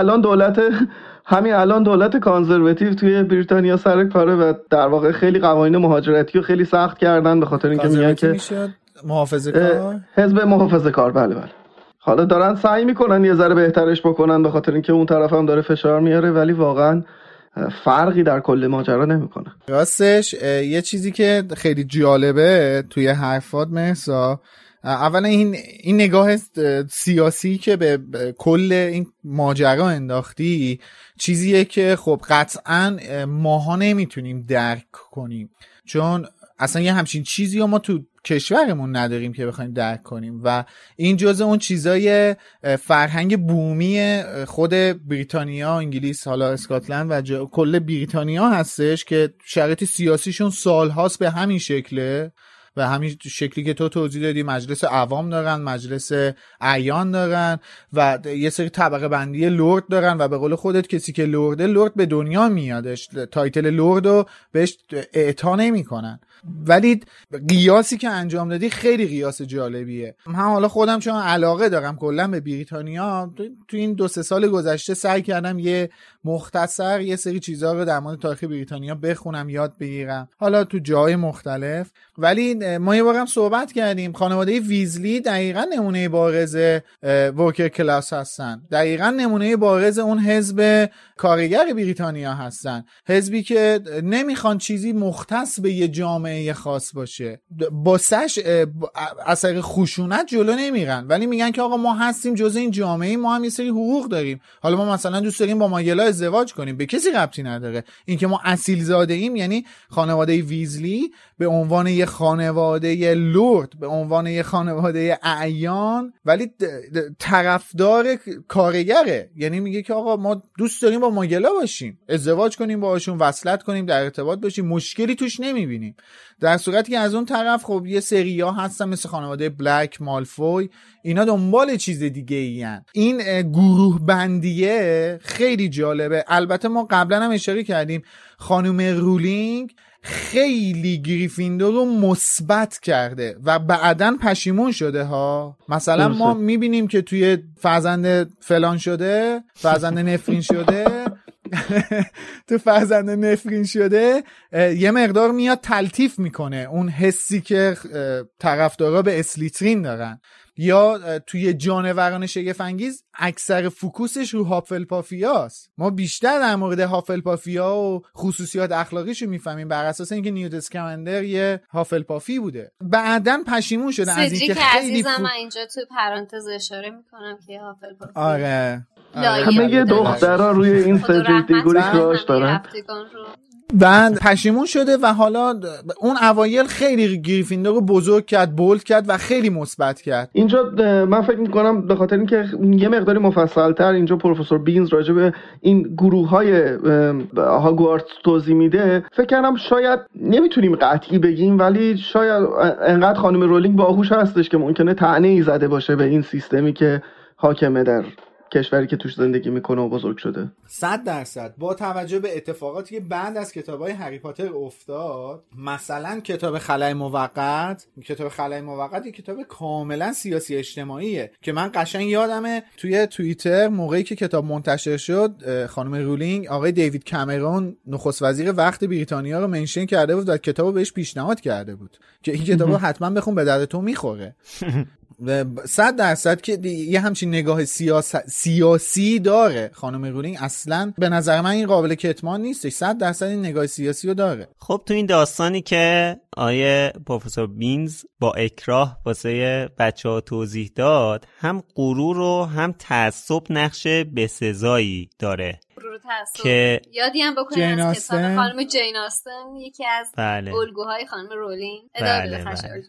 همین الان دولت کانزرواتیو توی بریتانیا سر کاره و در واقع خیلی قوانین مهاجرتی رو خیلی سخت کردن به خاطر اینکه میگن که محافظه‌کار، حزب محافظه‌کار. بله. حالا دارن سعی میکنن یه ذره بهترش بکنن به خاطر اینکه اون طرف هم داره فشار میاره، ولی واقعا فرقی در کل ماجرا نمیکنه. راستش یه چیزی که خیلی جالبه توی حرفات مهسا، اولا این نگاه سیاسی که به کل این ماجرا انداختی چیزیه که خب قطعا ماها نمیتونیم درک کنیم، چون اصلا یه همچین چیزی رو ما تو کشورمون نداریم که بخوایم درک کنیم و این جزء اون چیزای فرهنگ بومی خود بریتانیا، انگلیس، حالا اسکاتلند و کل بریتانیا هستش که شرایط سیاسیشون سالهاست به همین شکله و همین شکلی که تو توضیح دادی. مجلس عوام دارن، مجلس اعیان دارن و یه سری طبقه بندی لرد دارن و به قول خودت کسی که لرد به دنیا میادش، تایتل لرد رو بهش اعطا نمیکنن. ولی قیاسی که انجام دادی خیلی قیاس جالبیه. من حالا خودم چون علاقه دارم کلا به بریتانیا، تو این 2-3 سال گذشته سعی کردم یه مختصر یه سری چیزا رو در مورد تاریخ بریتانیا بخونم، یاد بگیرم، حالا تو جای مختلف. ولی ما یه بارم صحبت کردیم، خانواده ویزلی دقیقاً نمونه بارز ورکر کلاس هستن، دقیقاً نمونه بارز اون حزب کارگر بریتانیا هستن، حزبی که نمیخوان چیزی مختص به یه جامعه خاص باشه، باسش اثر خشونت جلو نمیرن، ولی میگن که آقا ما هستیم جزء این جامعه، ما هم یه سری حقوق داریم. حالا ما مثلا دوست داریم با ماگلا ازدواج کنیم، به کسی ربطی نداره. این که ما اصیل زاده ایم، یعنی خانواده ویزلی به عنوان یه خانواده لرد، به عنوان یه خانواده اعیان، ولی طرفدار کارگره، یعنی میگه که آقا ما دوست داریم با ماگلا باشیم، ازدواج کنیم باهاشون، وصلت کنیم، در ارتباط باشیم، مشکلی توش نمیبینیم. در صورتی که از اون طرف خب یه سریا هستن مثل خانواده بلک، مالفوی، اینا دنبال چیز دیگه این. این گروه بندیه خیلی جالبه. البته ما قبلا هم اشاره کردیم خانم رولینگ خیلی گریفیندور رو مثبت کرده و بعدن پشیمون شده ها. مثلا ما میبینیم که توی فرزند فلان شده، فرزند نفرین شده تو فرزند نفرین شده یه مقدار میاد تلطیف میکنه اون حسی که طرفدارا به اسلیترین دارن. یا توی جانوران شگفت‌انگیز اکثر فوکوسش رو هافلپافیاست. ما بیشتر در مورد هافلپافیا و خصوصیات اخلاقیشو میفهمیم بر اساس اینکه نیوت اسکمندر یه هافلپافی بوده. بعدن پشیمون شده از اینکه خیلی عزیزم من اینجا تو پرانتز اشاره میکنم که هافلپافی. آره همه دخترها روی این سجدی گوری کراش دارن. بعد پشیمون شده و حالا اون اوایل خیلی گریفیندور رو بزرگ کرد، بولد کرد و خیلی مثبت کرد. اینجا من فکر می‌کنم به خاطر اینکه یه مقداری مفصل‌تر اینجا پروفسور بینز راجع به این گروه‌های هاگوارتس توضیح میده، فکر کردم شاید نمیتونیم قطعی بگیم، ولی شاید انقدر خانم رولینگ باهوش هستش که ممکنه طعنه‌ای زده باشه به این سیستمی که حاکمه در کشوری که توش زندگی میکنه و بزرگ شده. 100% با توجه به اتفاقاتی که بعد از کتابای هری پاتر افتاد، مثلا کتاب خلأ موقت یه کتاب کاملا سیاسی اجتماعیه که من قشنگ یادمه توی توییتر موقعی که کتاب منتشر شد خانم رولینگ آقای دیوید کامرون نخست وزیر وقت بریتانیا رو منشن کرده بود و کتابو بهش پیشنهاد کرده بود که این کتابو حتما بخون، به درد تو میخوره. 100% که یه همچین نگاه سیاسی داره خانم رولینگ. اصلا به نظر من این قابل کتمان نیستش، 100% این نگاه سیاسی رو داره. خب تو این داستانی که آیه پروفسور بینز با اکراه واسه بچه‌ها توضیح داد، هم غرور و هم تعصب نقش بسزایی داره که یادی هم بکنیم از کتاب خانم جین آستن، یکی از الگوهای خانم رولینگ. ادامه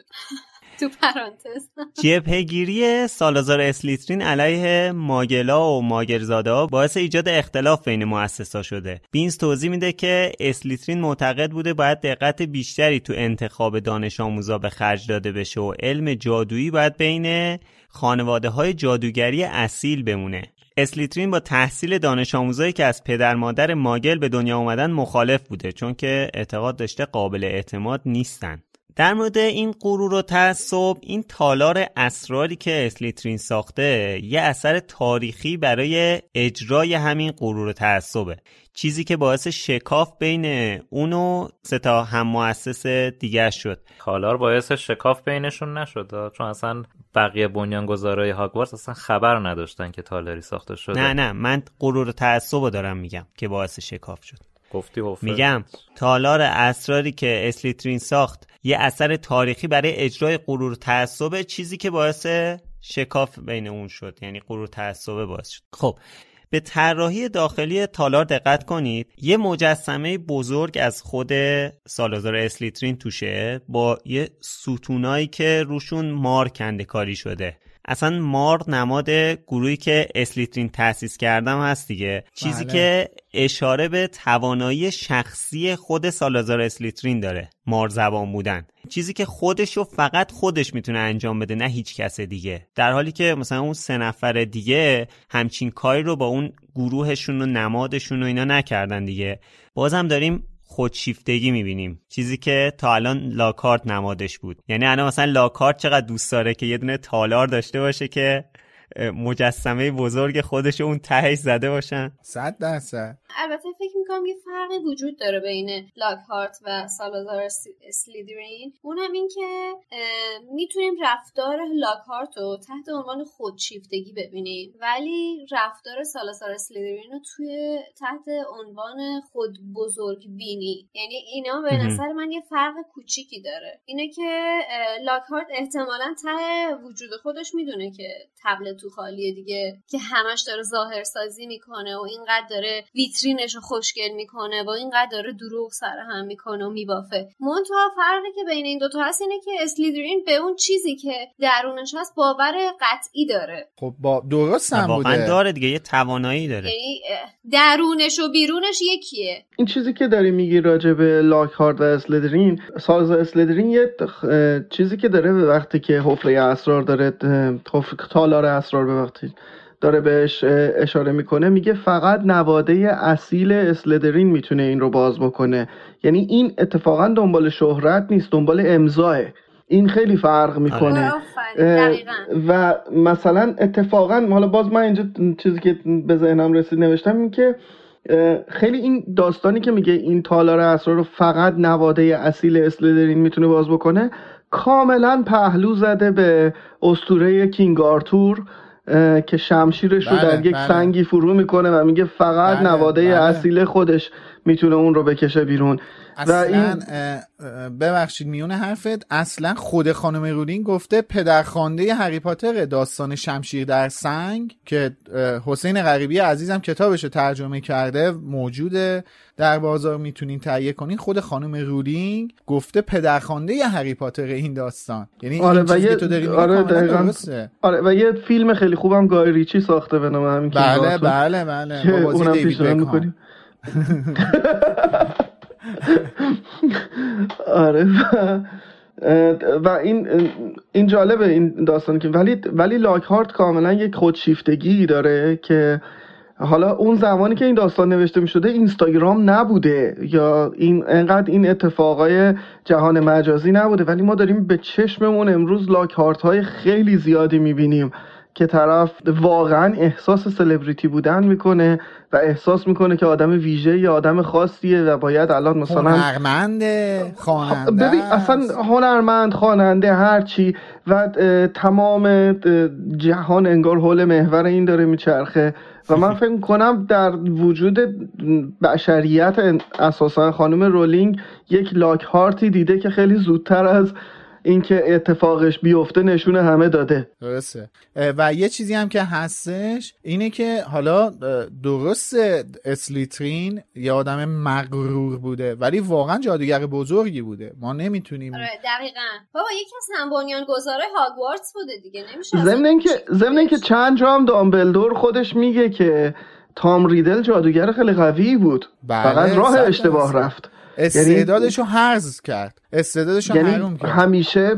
تو پرانتز جبهه‌گیری سالازار اسلیترین علیه ماگلا و ماگرزادا باعث ایجاد اختلاف بین مؤسسا شده. بینز توضیح میده که اسلیترین معتقد بوده باید دقت بیشتری تو انتخاب دانش آموزا به خرج داده بشه و علم جادویی باید بین خانواده‌های جادوگری اصیل بمونه. اسلیترین با تحصیل دانش آموزایی که از پدر مادر ماگل به دنیا اومدن مخالف بوده، چون که اعتقاد داشته قابل اعتماد نیستن. در مورد این غرور و تعصب، این تالار اسراری که اسلیترین ساخته یه اثر تاریخی برای اجرای همین غرور و تعصبه، چیزی که باعث شکاف بین اون و سه تا هم مؤسس دیگه شد. تالار باعث شکاف بینشون نشد، چون اصلا بقیه بنیانگذارای هاگوارتس اصلا خبر نداشتن که تالاری ساخته شده. نه من غرور و تعصبو دارم میگم که باعث شکاف شد. گفتی میگم تالار اسراری که اسلیترین ساخت یه اثر تاریخی برای اجرای غرور و تعصب، چیزی که باعث شکاف بین اون شد، یعنی غرور و تعصب باعث شد. خب به طراحی داخلی تالار دقت کنید. یه مجسمه بزرگ از خود سالازار اسلیترین توشه با یه ستونایی که روشون مار کنده کاری شده. اصلا مار نماد گروهی که اسلیترین تأسیس کردم هست دیگه، چیزی که اشاره به توانایی شخصی خود سالازار اسلیترین داره، مار زبان بودن، چیزی که خودشو فقط خودش میتونه انجام بده، نه هیچ کس دیگه. در حالی که مثلا اون 3 نفر دیگه همچین کاری رو با اون گروهشون و نمادشون و اینا نکردن دیگه. بازم داریم خودشیفتگی میبینیم، چیزی که تا الان لاکارت نمادش بود. یعنی الان مثلا لاکارت چقدر دوست داره که یه دونه تالار داشته باشه که مجسمه بزرگ خودش اون تهش زده باشن. 100%. البته فکر میکنم یه فرقی وجود داره بین لاکهارت و سالازار اسلیدرین. اونم این که میتونیم رفتار لاکهارت رو تحت عنوان خودشیفتگی ببینیم، ولی رفتار سالازار اسلیدرین رو توی تحت عنوان خود بزرگ بینی. یعنی اینا به نظر من یه فرق کوچیکی داره، اینه که لاکهارت احتمالاً ته وجود خودش میدونه که تبلت تو خالیه دیگه، که همش داره ظاهر سازی میکنه و اینقدر داره ویترینشو خوشگل میکنه و اینقدر داره دروغ سر هم میکنه و میبافه. منتها فرقی که بین این دوتا هست اینه که اسلیدرین به اون چیزی که درونش هست باور قطعی داره. خب با درست هم بوده، واقعا داره دیگه، یه توانایی داره، یعنی درونش و بیرونش یکیه. این چیزی که داری میگی راجع به لاکهارت و اسلیدرین، سالازار اسلیدرین یه چیزی که داره به وقتی که حفره اسرار داره، تالار اسرار به وقتی داره بهش اشاره میکنه، میگه فقط نواده اصیل اسلیدرین میتونه این رو باز بکنه. یعنی این اتفاقا دنبال شهرت نیست، دنبال امضاه. این خیلی فرق میکنه. و مثلا اتفاقا حالا باز من اینجا چیزی که به ذهنم رسید نوشتم، این که خیلی این داستانی که میگه این تالار اسرار رو فقط نواده اصیل اسلیدرین میتونه باز بکنه، کاملا پهلو زده به اسطوره کینگ آرتور که شمشیرش رو در یک سنگی فرو میکنه و میگه فقط نواده اصیل خودش میتونه اون رو بکشه بیرون. اصلا ببخشید میون حرفت، اصلا خود خانم رولینگ گفته پدرخوانده هری پاتر داستان شمشیر در سنگ که حسین غریبی عزیزم کتابشو ترجمه کرده، موجوده در بازار، میتونین تهیه کنین. خود خانم رولینگ گفته پدرخوانده هری پاتر این داستان، یعنی آره این چیزی که تو داری میگی درسته. آره و یه فیلم خیلی خوبم گای ریچی ساخته به نام همین بله بله بله با بازی دیوید بکهام. آره و این جالبه این داستان که ولی لاکهارت کاملا یک خودشیفتگی داره که حالا اون زمانی که این داستان نوشته می شده اینستاگرام نبوده یا انقدر این اتفاقای جهان مجازی نبوده، ولی ما داریم به چشممون امروز لاکهارت های خیلی زیادی می بینیم که طرف واقعا احساس سلبریتی بودن میکنه و احساس میکنه که آدم ویژه یا آدم خاصیه و باید الان مثلا هنرمند، خواننده، ببین اصلا هنرمند، خواننده، هرچی و تمام جهان انگار حول محور این داره میچرخه و من فکر میکنم در وجود بشریت اساسا خانم رولینگ یک لاکهارتی دیده که خیلی زودتر از اینکه اتفاقش بیفته نشونه همه داده. درسته. و یه چیزی هم که هستش اینه که حالا درسته اسلیترین یه آدم مغرور بوده ولی واقعا جادوگر بزرگی بوده، ما نمیتونیم. آره دقیقاً بابا، یکی از هم بنیانگذارای هاگوارتس بوده دیگه، نمیشه. ضمن اینکه چند جا هم دامبلدور خودش میگه که تام ریدل جادوگر خیلی قوی بود، فقط راه اشتباه رفت، استعدادشو حرز کرد، استعدادشو حروم کرد. همیشه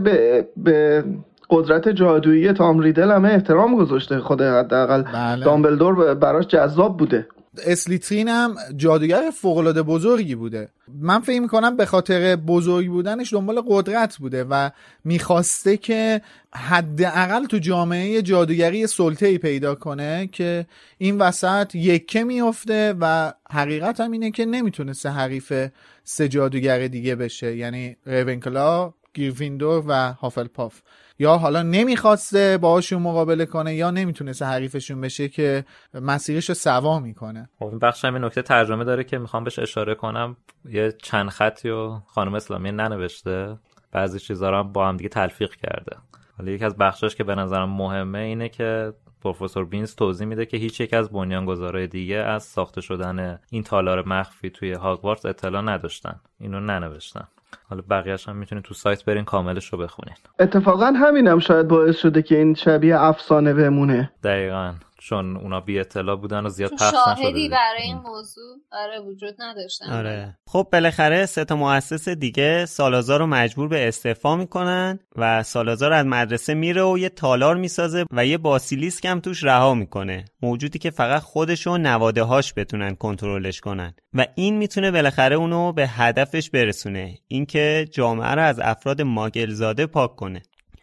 به قدرت جادویی تام ریدل همه احترام گذاشته، خود حداقل دامبلدور براش جذاب بوده. اسلیترین هم جادوگر فوق‌العاده بزرگی بوده. من فکر می‌کنم به خاطر بزرگ بودنش دنبال قدرت بوده و می‌خواسته که حداقل تو جامعه جادوگری سلطه‌ای پیدا کنه که این وسط یکه میفته و حقیقت هم اینه که نمیتونسته حریف 3 جادوگر دیگه بشه، یعنی ریونکلا، گریفیندور و هافلپاف. یا حالا نمیخواسته باهاشون مقابله کنه یا نمیتونسته حریفشون بشه که مسیرشو سوا میکنه. خب این بخش هم نکته ترجمه داره که میخوام بهش اشاره کنم، یه چند خطی و خانم اسلامی ننوشته، بعضی چیزا رو هم با هم دیگه تلفیق کرده. حالا یکی از بخشاش که به نظرم مهمه اینه که پروفسور بینز توضیح میده که هیچ یک از بنیانگذارای دیگه از ساخته شدن این تالار مخفی توی هاگوارتس اطلاع نداشتن، اینو ننوشتن. حالا بقیه‌اش هم میتونید تو سایت برین کاملش رو بخونین. اتفاقا همینم شاید باعث شده که این شبیه افسانه بمونه. دقیقاً، چون اونا بی اطلاع بودن و زیاد پخش نشده. شاهدی برای این موضوع وجود نداشتن. آره. خب بالاخره 3 مؤسس دیگه سالازار رو مجبور به استعفا میکنن و سالازار از مدرسه میره و یه تالار میسازه و یه باسیلیسک هم توش رها میکنه، موجودی که فقط خودش و نواده‌هاش بتونن کنترلش کنن و این میتونه بالاخره اونو به هدفش برسونه، اینکه جامعه رو از افراد ماگلزاده پاک کنه.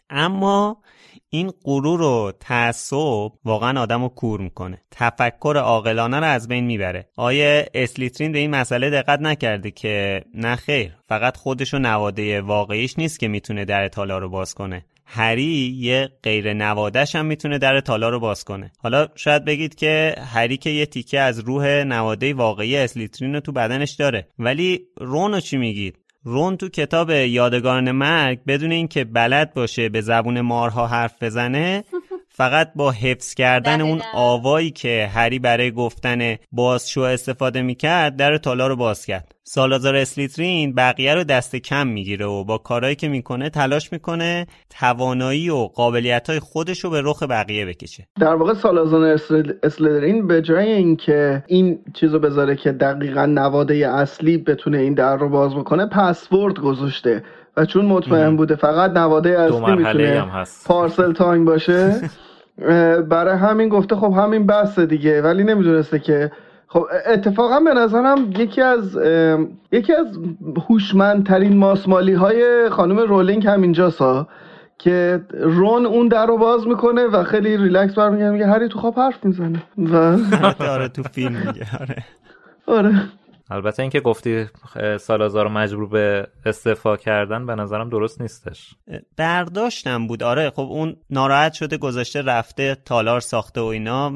اما این غرور و تعصب واقعا آدمو کور میکنه، تفکر عاقلانه رو از بین میبره. آیه اسلیترین به این مسئله دقت نکرده که نه خیر، فقط خودش و نواده واقعیش نیست که میتونه در تالار رو باز کنه، هری یه غیر نواده‌ش هم میتونه در تالار رو باز کنه. حالا شاید بگید که هری که یه تیکه از روح نواده واقعی اسلیترین رو تو بدنش داره، ولی رون رو چی میگید؟ رون تو کتاب یادگاران مرگ بدون اینکه بلد باشه به زبون مارها حرف بزنه، فقط با حفظ کردن اون آوایی که هری برای گفتن بازشو استفاده میکرد در تالار رو باز کرد. سالازار اسلیترین بقیه رو دست کم میگیره و با کارهایی که میکنه تلاش میکنه توانایی و قابلیت‌های خودش رو به رخ بقیه بکشه. در واقع سالازار اسلیترین به جای اینکه این چیزو بذاره که دقیقاً نواده اصلی بتونه این در رو باز بکنه، پسورد گذاشته و چون مطمئن بوده فقط نواده اصلی میتونه پارسل تایم باشه برای همین گفته خب همین بسه دیگه، ولی نمیدونسته که خب اتفاقا به نظرم یکی از هوشمندترین ماسمالی های خانم رولینگ همینجاسا که رون اون در رو باز میکنه و خیلی ریلکس برمیگرده میگه هری تو خواب حرف میزنه و آره تو فیلم میگه. آره البته اینکه گفتی سالازار رو مجبور به استعفا کردن به نظرم درست نیستش. برداشتم بود. آره خب اون ناراحت شده گذاشته رفته تالار ساخته و اینا. من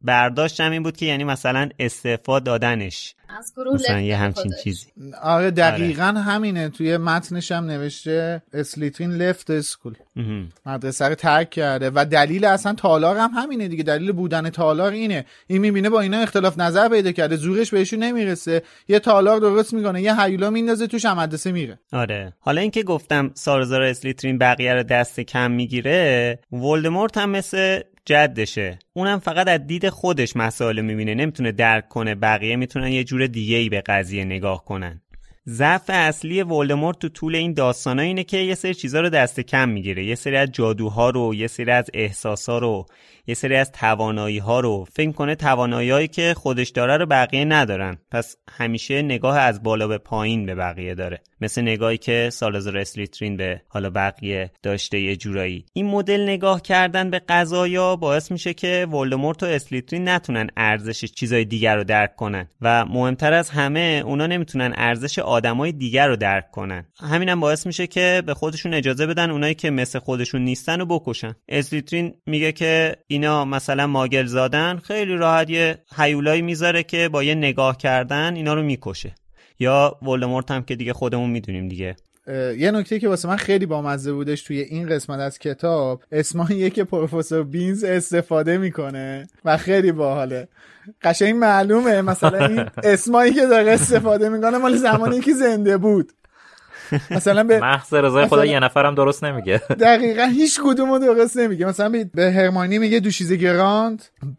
برداشتم این بود که یعنی مثلا استعفا دادنش از گروه مثلا یه همچین چیزی. آره دقیقاً همینه. توی متنش هم نوشته اسلیترین لفت اسکول، مدرسه رو ترک کرده و دلیل اصلا تالار هم همینه دیگه. دلیل بودن تالار اینه، این میبینه با اینا اختلاف نظر پیدا کرده، زورش بهشون نمیرسه، یه تالار درست میکنه، یه هیولا میندازه توش، هم مدرسه میره. آره حالا اینکه گفتم سالزار اسلیترین بقیه رو دست کم میگیره، ولدمورت هم مثل جدشه، اونم فقط از دید خودش مسائل میبینه، نمیتونه درک کنه بقیه میتونن یه جور دیگه‌ای به قضیه نگاه کنن. ضعف اصلی ولدمورت تو طول این داستانا اینه که یه سری چیزا رو دست کم میگیره، یه سری از جادوها رو، یه سری از احساسا رو، یه سری از توانایی‌ها رو، فکر کنه توانایی‌هایی که خودش داره رو بقیه ندارن، پس همیشه نگاه از بالا به پایین به بقیه داره، مثل نگاهی که سالازار اسلیترین به حالا بقیه داشته. یه جورایی این مدل نگاه کردن به قضایا باعث میشه که ولدمورت و اسلیترین نتونن ارزش چیزای دیگر رو درک کنن و مهمتر از همه اونا نمیتونن ارزش آدمای دیگر رو درک کنن. همینم باعث میشه که به خودشون اجازه بدن اونایی که مثل خودشون نیستن رو بکشن. اسلیترین میگه که اینا مثلا ماگل زادن، خیلی راحت یه هیولایی میذاره که با یه نگاه کردن اینا رو میکشه. یا ولدمورت هم که دیگه خودمون میدونیم دیگه. یه نکته که واسه من خیلی بامزه بودش توی این قسمت از کتاب، اسماییه که پروفسور بینز استفاده میکنه و خیلی باحاله. قشنگ معلومه مثلا این اسمایی که داره استفاده میکنه مال زمانی که زنده بود. مثلا به محض رضای خدا یه نفرم درست نمیگه. دقیقاً هیچ کدومو درست نمیگه. مثلا به هرماینی میگه دوشیزه گراند،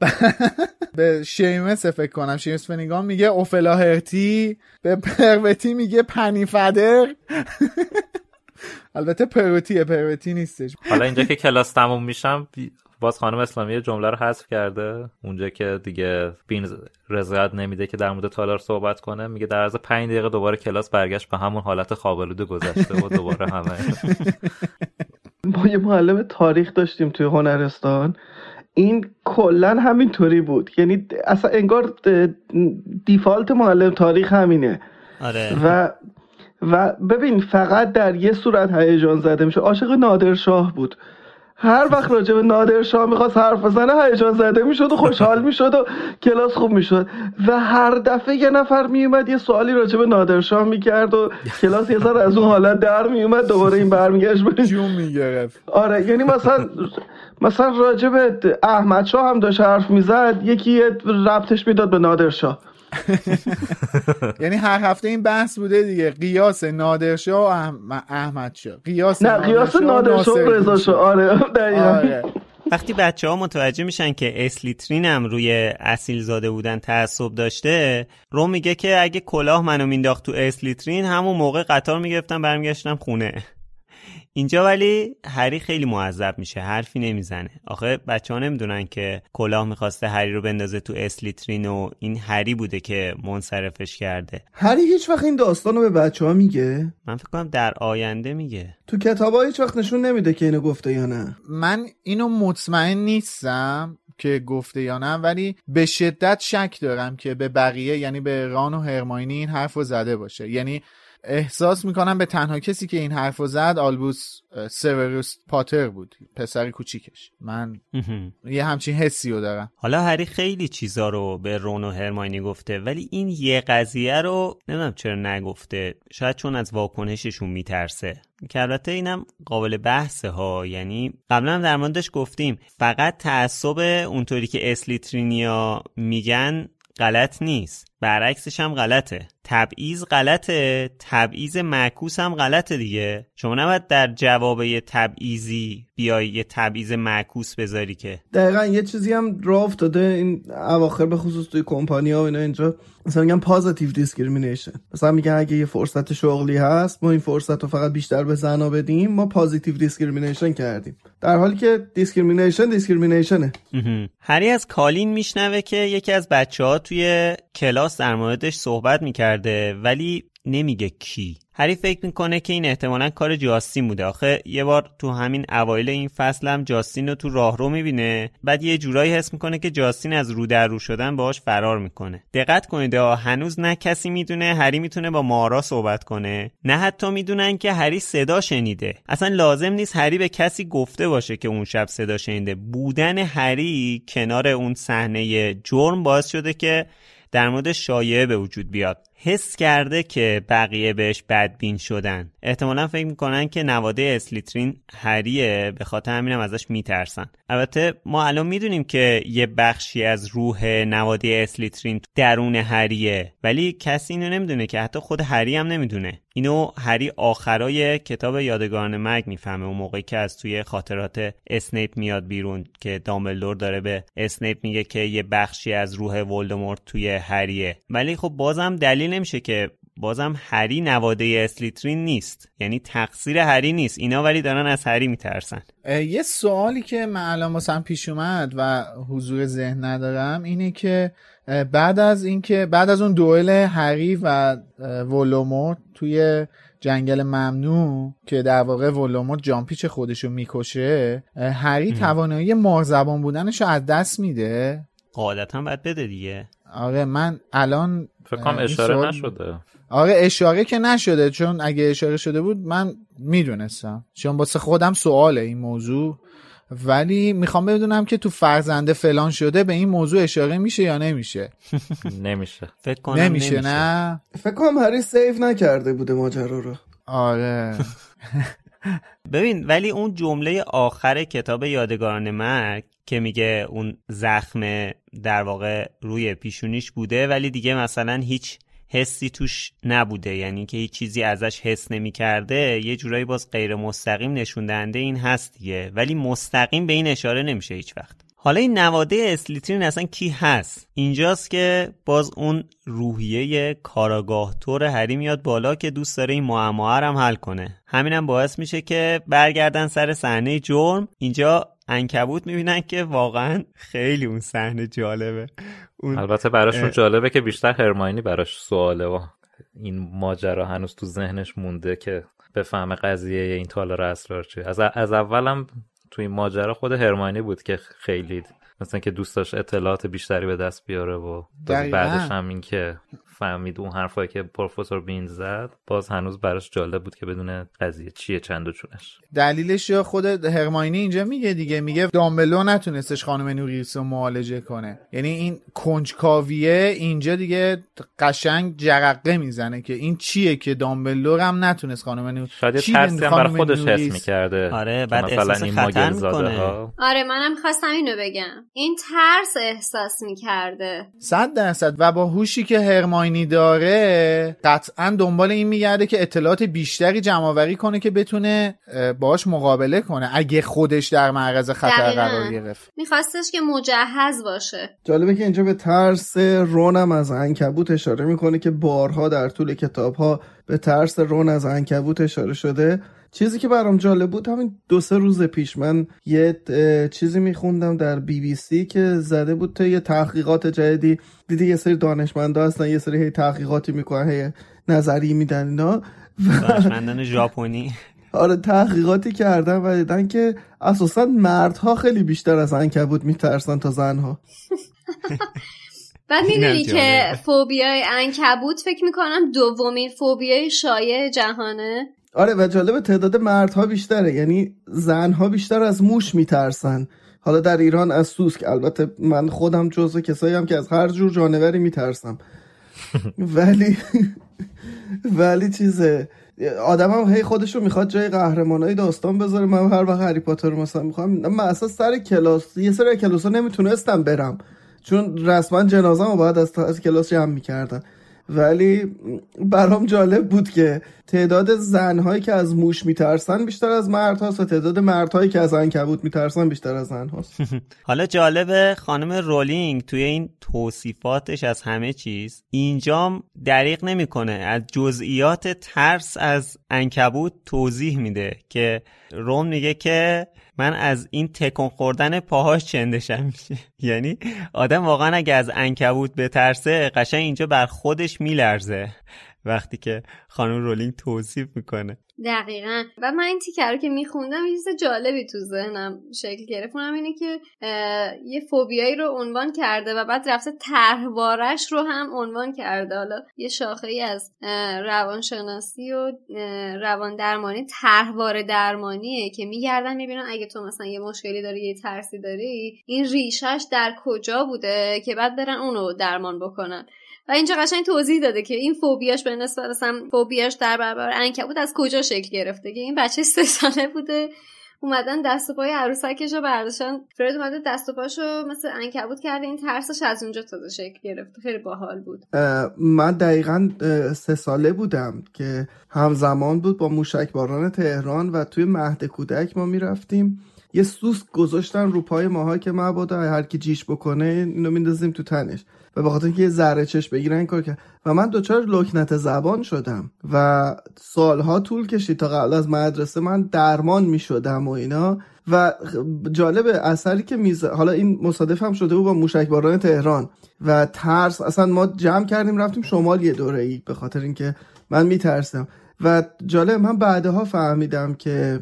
به شیمس فکر کنم شیمس فنیگان میگه اوفلا هرتی، به پروتی میگه پنیفدر. البته پروتی نیستش. حالا اینجا که کلاس تموم میشم باز خانم اسلامی جمله رو حذف کرده، اونجا که دیگه بین رضایت نمیده که در مورد تالار صحبت کنه، میگه در عرض 5 دقیقه دوباره کلاس برگشت به همون حالت خوابالود گذشته و دوباره همه. ما یه معلم تاریخ داشتیم توی هنرستان، این کلن همینطوری بود، یعنی اصلا انگار دیفالت معلم تاریخ همینه. آره. و ببین فقط در یه صورت هیجان زده میشه. عاشق نادرشاه بود، هر وقت راجع به نادرشاه میخواست حرف بزنه هیجان زده میشد و خوشحال میشد و کلاس خوب میشد و هر دفعه یه نفر میومد یه سوالی راجع به نادرشاه میکرد و کلاس یه ذره از اون حالت در میومد، دوباره این برمیگشت به جون میگرفت. آره یعنی مثلا راجع به احمد شاه هم داشت حرف میزد، یکی ربطش میداد به نادرشاه. یعنی هر هفته این بحث بوده دیگه، قیاس نادرشاه و احمد شاه، قیاس نادرشاه و رضا شاه. آره دقیقاً. وقتی بچه‌ها متوجه میشن که اسلیترین هم روی اصیل زاده بودن تعصب داشته، رو میگه که اگه کلاه منو مینداخت تو اسلیترین همون موقع قطار میگرفتم برمیگشتم خونه. اینجا ولی هری خیلی معذب میشه، حرفی نمیزنه. آخه بچه‌ها نمیدونن که کلاه میخواسته هری رو بندازه تو اسلیترین و این هری بوده که منصرفش کرده. هری هیچ وقت این داستانو به بچه‌ها میگه؟ من فکر کنم در آینده میگه. تو کتابا هیچ وقت نشون نمیده که اینو گفته یا نه. من اینو مطمئن نیستم که گفته یا نه، ولی به شدت شک دارم که به بقیه، یعنی به ران و هرماینی این حرفو زده باشه. یعنی احساس میکنم به تنها کسی که این حرفو زد آلبوس سیوروس پاتر بود، پسر کوچیکش. من یه همچین حسی رو دارم. حالا هری خیلی چیزا رو به رون و هرماینی گفته، ولی این یه قضیه رو نمیدونم چرا نگفته. شاید چون از واکنششون میترسه، که البته اینم قابل بحثه ها. یعنی قبلا هم در موردش گفتیم، فقط تعصب اونطوری که اسلیترینیا میگن غلط نیست، برعکسش هم غلطه. تبعیض غلطه، تبعیض معکوس هم غلطه دیگه. شما نباید در جواب یه تبعیضی بیای یه تبعیض معکوس بذاری که. دقیقاً یه چیزی هم راه افتاده این اواخر به خصوص توی کمپانی‌ها و اینا، اینجا مثلا میگن پازیتیو دیسکریمینیشن. مثلا میگن اگه یه فرصت شغلی هست ما این فرصت رو فقط بیشتر به زنا بدیم، ما پازیتیو دیسکریمینیشن کردیم، در حالی که دیسکریمینیشنه. هری از کالین میشنوه که یکی از بچه‌ها توی کلاس در موردش صحبت میکرده ولی نمیگه کی. هری فکر میکنه که این احتمالاً کار جاستین بوده. آخه یه بار تو همین اوایل این فصل هم جاستین رو تو راهرو میبینه، بعد یه جورایی حس میکنه که جاستین از رو در رو شدن باهاش فرار میکنه. دقت کنید هنوز نه کسی میدونه هری میتونه با مارا صحبت کنه، نه حتی میدونن که هری صدا شنیده. اصلا لازم نیست هری به کسی گفته باشه که اون شب صدا شنیده. بودن هری کنار اون صحنه جرم باعث شده که در مورد شایعه به وجود بیاد. حس کرده که بقیه بهش بدبین شدن. احتمالاً فکر میکنن که نواده اسلیترین هریه، به خاطر همینم ازش میترسن. البته ما الان میدونیم که یه بخشی از روح نواده اسلیترین درون هریه، ولی کسی اینو نمیدونه، که حتی خود هری هم نمیدونه. اینو هری آخرای کتاب یادگاران مرگ میفهمه، اون موقعی که از توی خاطرات اسنیپ میاد بیرون که دامبلدور داره به اسنیپ میگه که یه بخشی از روح ولدمورت توی هریه. ولی خب بازم دلیل نمیشه که بازم هری نواده اسلیترین نیست، یعنی تقصیر هری نیست اینا، ولی دارن از هری میترسن. یه سوالی که من الان واسم پیش اومد و حضور ذهن ندارم اینه که بعد از اون دوئل هری و ولدمورت توی جنگل ممنوع که در واقع ولدمورت جامپیچ خودشو میکشه، هری توانایی مارزبان بودنشو از دست میده؟ قاعدتا باید بده دیگه. آره من الان فکر کنم اشاره نشده. آره اشاره که نشده، چون اگه اشاره شده بود من میدونستم، چون واسه خودم سواله این موضوع، ولی میخوام بدونم که تو فرزنده فلان شده به این موضوع اشاره میشه یا نمیشه. نمیشه فکر کنم نمیشه. نه فکر کنم هری سیو نکرده بوده ماجرا رو. آره ببین ولی اون جمله آخر کتاب یادگاران مرگ که میگه اون زخم در واقع روی پیشونیش بوده ولی دیگه مثلا هیچ حسی توش نبوده، یعنی که هیچ چیزی ازش حس نمی کرده، یه جورایی باز غیر مستقیم نشون دهنده این هست دیگه، ولی مستقیم به این اشاره نمیشه هیچ وقت. حالا این نواده اسلیترین اصلا کی هست؟ اینجاست که باز اون روحیه کاراگاه طور هری میاد بالا که دوست داره این معما رو هم حل کنه. همینم باعث میشه که برگردن سر صحنه جرم. اینجا عنکبوت میبینن که واقعا خیلی اون صحنه جالبه. البته براشون جالبه که بیشتر هرماینی براش سواله و این ماجرا هنوز تو ذهنش مونده که بفهمه قضیه این تالار اسرار چیه. از اولم تو این ماجرا خود هرماینی بود که خیلی مثلا که دوست داشت اطلاعات بیشتری به دست بیاره و بعدش هم این که فهمید اون حرفایی که پروفسور بین زد باز هنوز براش جالب بود که بدونه قضیه چیه چند و چونش. دلیلش یا خود هرماینی اینجا میگه دیگه، میگه دامبلدور نتونستش خانم نوریس رو معالجه کنه، یعنی این کنجکاویه اینجا دیگه قشنگ جرقه میزنه که این چیه که دامبلدور هم نتونست خانم نوریس. شاید ترسی هم برای خودش حس میکرده. آره بعد احساس خطر میکنه. آره منم می‌خواستم اینو بگم، این ترس احساس میکرده 100% و با هوشی که هرماینی داره قطعا دنبال این میگرده که اطلاعات بیشتری جمع‌آوری کنه که بتونه باهاش مقابله کنه اگه خودش در معرض خطر قرار گرفت. میخواستش که مجهز باشه. جالبه که اینجا به ترس رونم از عنکبوت اشاره میکنه که بارها در طول کتاب‌ها به ترس رون از عنکبوت اشاره شده. چیزی که برام جالب بود همین 2-3 روز پیش من یه چیزی میخوندم در BBC که زده بود تا یه تحقیقات جدیدی، دیدی یه سری دانشمندا هستن یه سری تحقیقاتی میکنن، هی نظری میدن اینا، دانشمندان ژاپنی آره تحقیقاتی کردن و دیدن که اساسا مردها خیلی بیشتر از عنکبوت میترسن تا زنها. بعد میدونی که فوبیای عنکبوت فکر میکنم دومین فوبیای شایع جهانه. آره و جالب تعداد مردها بیشتره، یعنی زنها بیشتر از موش میترسن. حالا در ایران از سوسک، البته من خودم جزو کسایی هم که از هر جور جانوری میترسم ولی چیزه آدم هم هی خودشو میخواد جای قهرمانای داستان بذاره. من هر وقت هری پاتر رو مثلا میخوام، من اساس سر کلاس یه سری کلاسا نمیتونستم برم چون رسما جنازه‌مو باید از کلاس جمع میکردن، ولی برام جالب بود که تعداد زنهایی که از موش میترسن بیشتر از مردهاست و تعداد مردهایی که از عنکبوت میترسن بیشتر از زنهاست. حالا جالبه خانم رولینگ توی این توصیفاتش از همه چیز اینجام دریغ نمیکنه، از جزئیات ترس از عنکبوت توضیح میده که روم میگه که من از این تکون خوردن پاهاش چندشم میشه. یعنی آدم واقعا اگه از عنکبوت بترسه قشنگ اینجا بر خودش میلرزه وقتی که خانم رولینگ توصیف میکنه. دقیقاً. و من این تیکه رو که میخوندم یه چیز جالبی تو ذهنم شکل گرفت، اونم اینه که یه فوبیایی رو عنوان کرده و بعد رفته طرحوارش رو هم عنوان کرده. حالا یه شاخه‌ای از روانشناسی و روان درمانی طرحواره درمانیه که میگردن میبینن اگه تو مثلا یه مشکلی داری، یه ترسی داری، این ریشش در کجا بوده که بعد برن اونو درمان بکنن. و اینجا قشنگ توضیح داده که این فوبیاش به نسبت مثلا فوبیاش در برابر عنکبوت از کجا شکل گرفته. که این بچه 3 ساله بوده، اومدن دست و پای عروسکشو برداشتن، فرید اومده دست و پاشو مثل عنکبوت کرده، این ترسش از اونجا تازه شکل گرفته. خیلی باحال بود. من دقیقاً 3 ساله بودم که همزمان بود با موشکباران تهران و توی مهد کودک ما میرفتیم یه سوسک گذاشتن رو پای ماها که مبادا هر کی جیش بکنه اینو میندازیم تو تنش و به خاطر اینکه یه ذره چش بگیرن این کار کرد و من دچار لکنت زبان شدم و سالها طول کشید تا قبل از مدرسه من درمان میشدم و اینا. و جالب اثری که حالا این مصادف هم شده بود با موشکباران تهران و ترس، اصلا ما جمع کردیم رفتیم شمال یه دوره‌ای به خاطر اینکه من میترسم. و جالب من بعدها فهمیدم که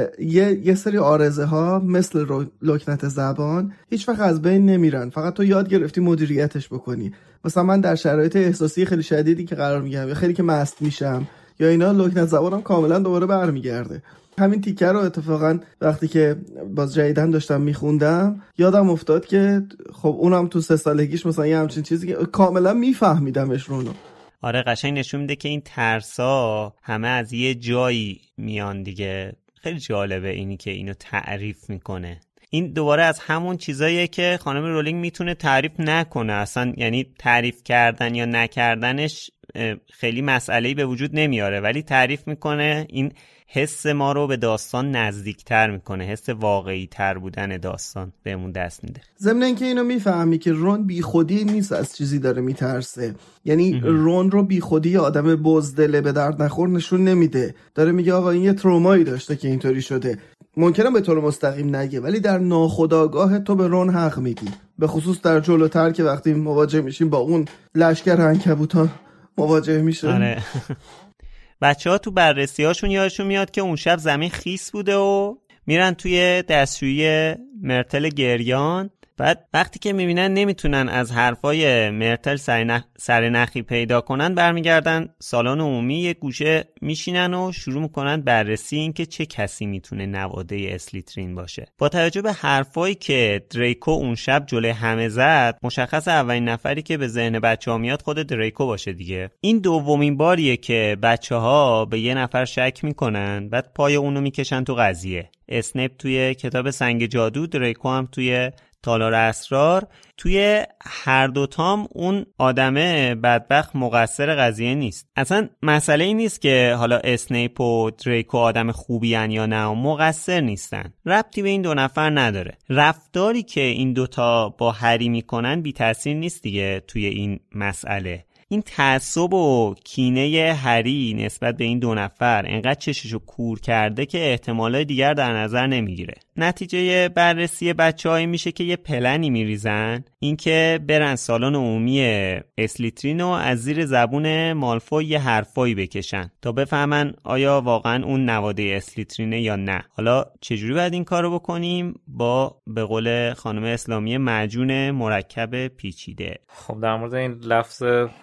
یه سری عارضه ها مثل لکنت زبان هیچ وقت از بین نمیرن، فقط تو یاد گرفتی مدیریتش بکنی. مثلا من در شرایط احساسی خیلی شدیدی که قرار میگیرم یا خیلی که مست میشم یا اینا، لکنت زبانم کاملا دوباره برمیگرده. همین تیکه رو اتفاقا وقتی که باز جدیدن داشتم میخوندم یادم افتاد که خب اونم تو 3 سالگیش مثلا یه همچین چیزی که کاملا میفهمیدمش رونو. آره قشنگ نشون میده که این ترسا همه از یه جایی میان دیگه. خیلی جالبه اینی که اینو تعریف میکنه. این دوباره از همون چیزاییه که خانم رولینگ میتونه تعریف نکنه اصلا، یعنی تعریف کردن یا نکردنش خیلی مسئله‌ای به وجود نمیاره، ولی تعریف میکنه. این حس ما رو به داستان نزدیکتر میکنه، حس واقعی تر بودن داستان بهمون دست میده. ضمن اینکه اینو میفهمی که رون بی خودی نیست از چیزی داره میترسه، یعنی رون رو بی خودی آدم بزدل به درد نخور نشون نمیده، داره میگه آقا این یه ترومایی داشته که اینطوری شده. ممکنه به طور مستقیم نگه ولی در ناخودآگاه تو به رون حق میدی، به خصوص در جلوتر که وقتی مواجه میشیم با اون لشکر عنکبوت‌ها مواجه میشه. آره. بچه‌ها تو بررسی‌هاشون یادشون میاد که اون شب زمین خیس بوده و میرن توی دستشویی مرتل گریان. بعد وقتی که میبینن نمیتونن از حرفای مرتل سرنخی پیدا کنن، برمیگردن سالن عمومی یه گوشه میشینن و شروع میکنن بررسی این که چه کسی میتونه نواده اسلیترین باشه. با توجه به حرفایی که دریکو اون شب جلوی همه زد، مشخص اولین نفری که به ذهن بچه‌ها میاد خود دریکو باشه دیگه. این دومین باریه که بچه‌ها به یه نفر شک میکنن، بعد پای اونو میکشن تو قضیه. اسنیپ توی کتاب سنگ جادو، دریکو هم توی تالار اسرار. توی هر دوتام اون آدمه بدبخت مقصر قضیه نیست. اصلا مسئله این نیست که حالا اسنیپ و دریکو آدم خوبی ان یا نه، مقصر نیستن. ربطی به این 2 نفر نداره. رفتاری که این دوتا با هری میکنن بی تاثیر نیست دیگه توی این مسئله. این تعصب و کینه هری نسبت به این 2 نفر انقدر چششو کور کرده که احتمالای دیگر در نظر نمیگیره. نتیجه بررسی بچه‌ها میشه که یه پلنی میریزن، اینکه برن سالن عمومی اسلیترین و از زیر زبون مالفوی یه حرفایی بکشن تا بفهمن آیا واقعا اون نواده اسلیترینه یا نه. حالا چجوری باید این کارو بکنیم؟ با به قول خانم اسلامی معجون مرکب پیچیده. خب در مورد این لفظ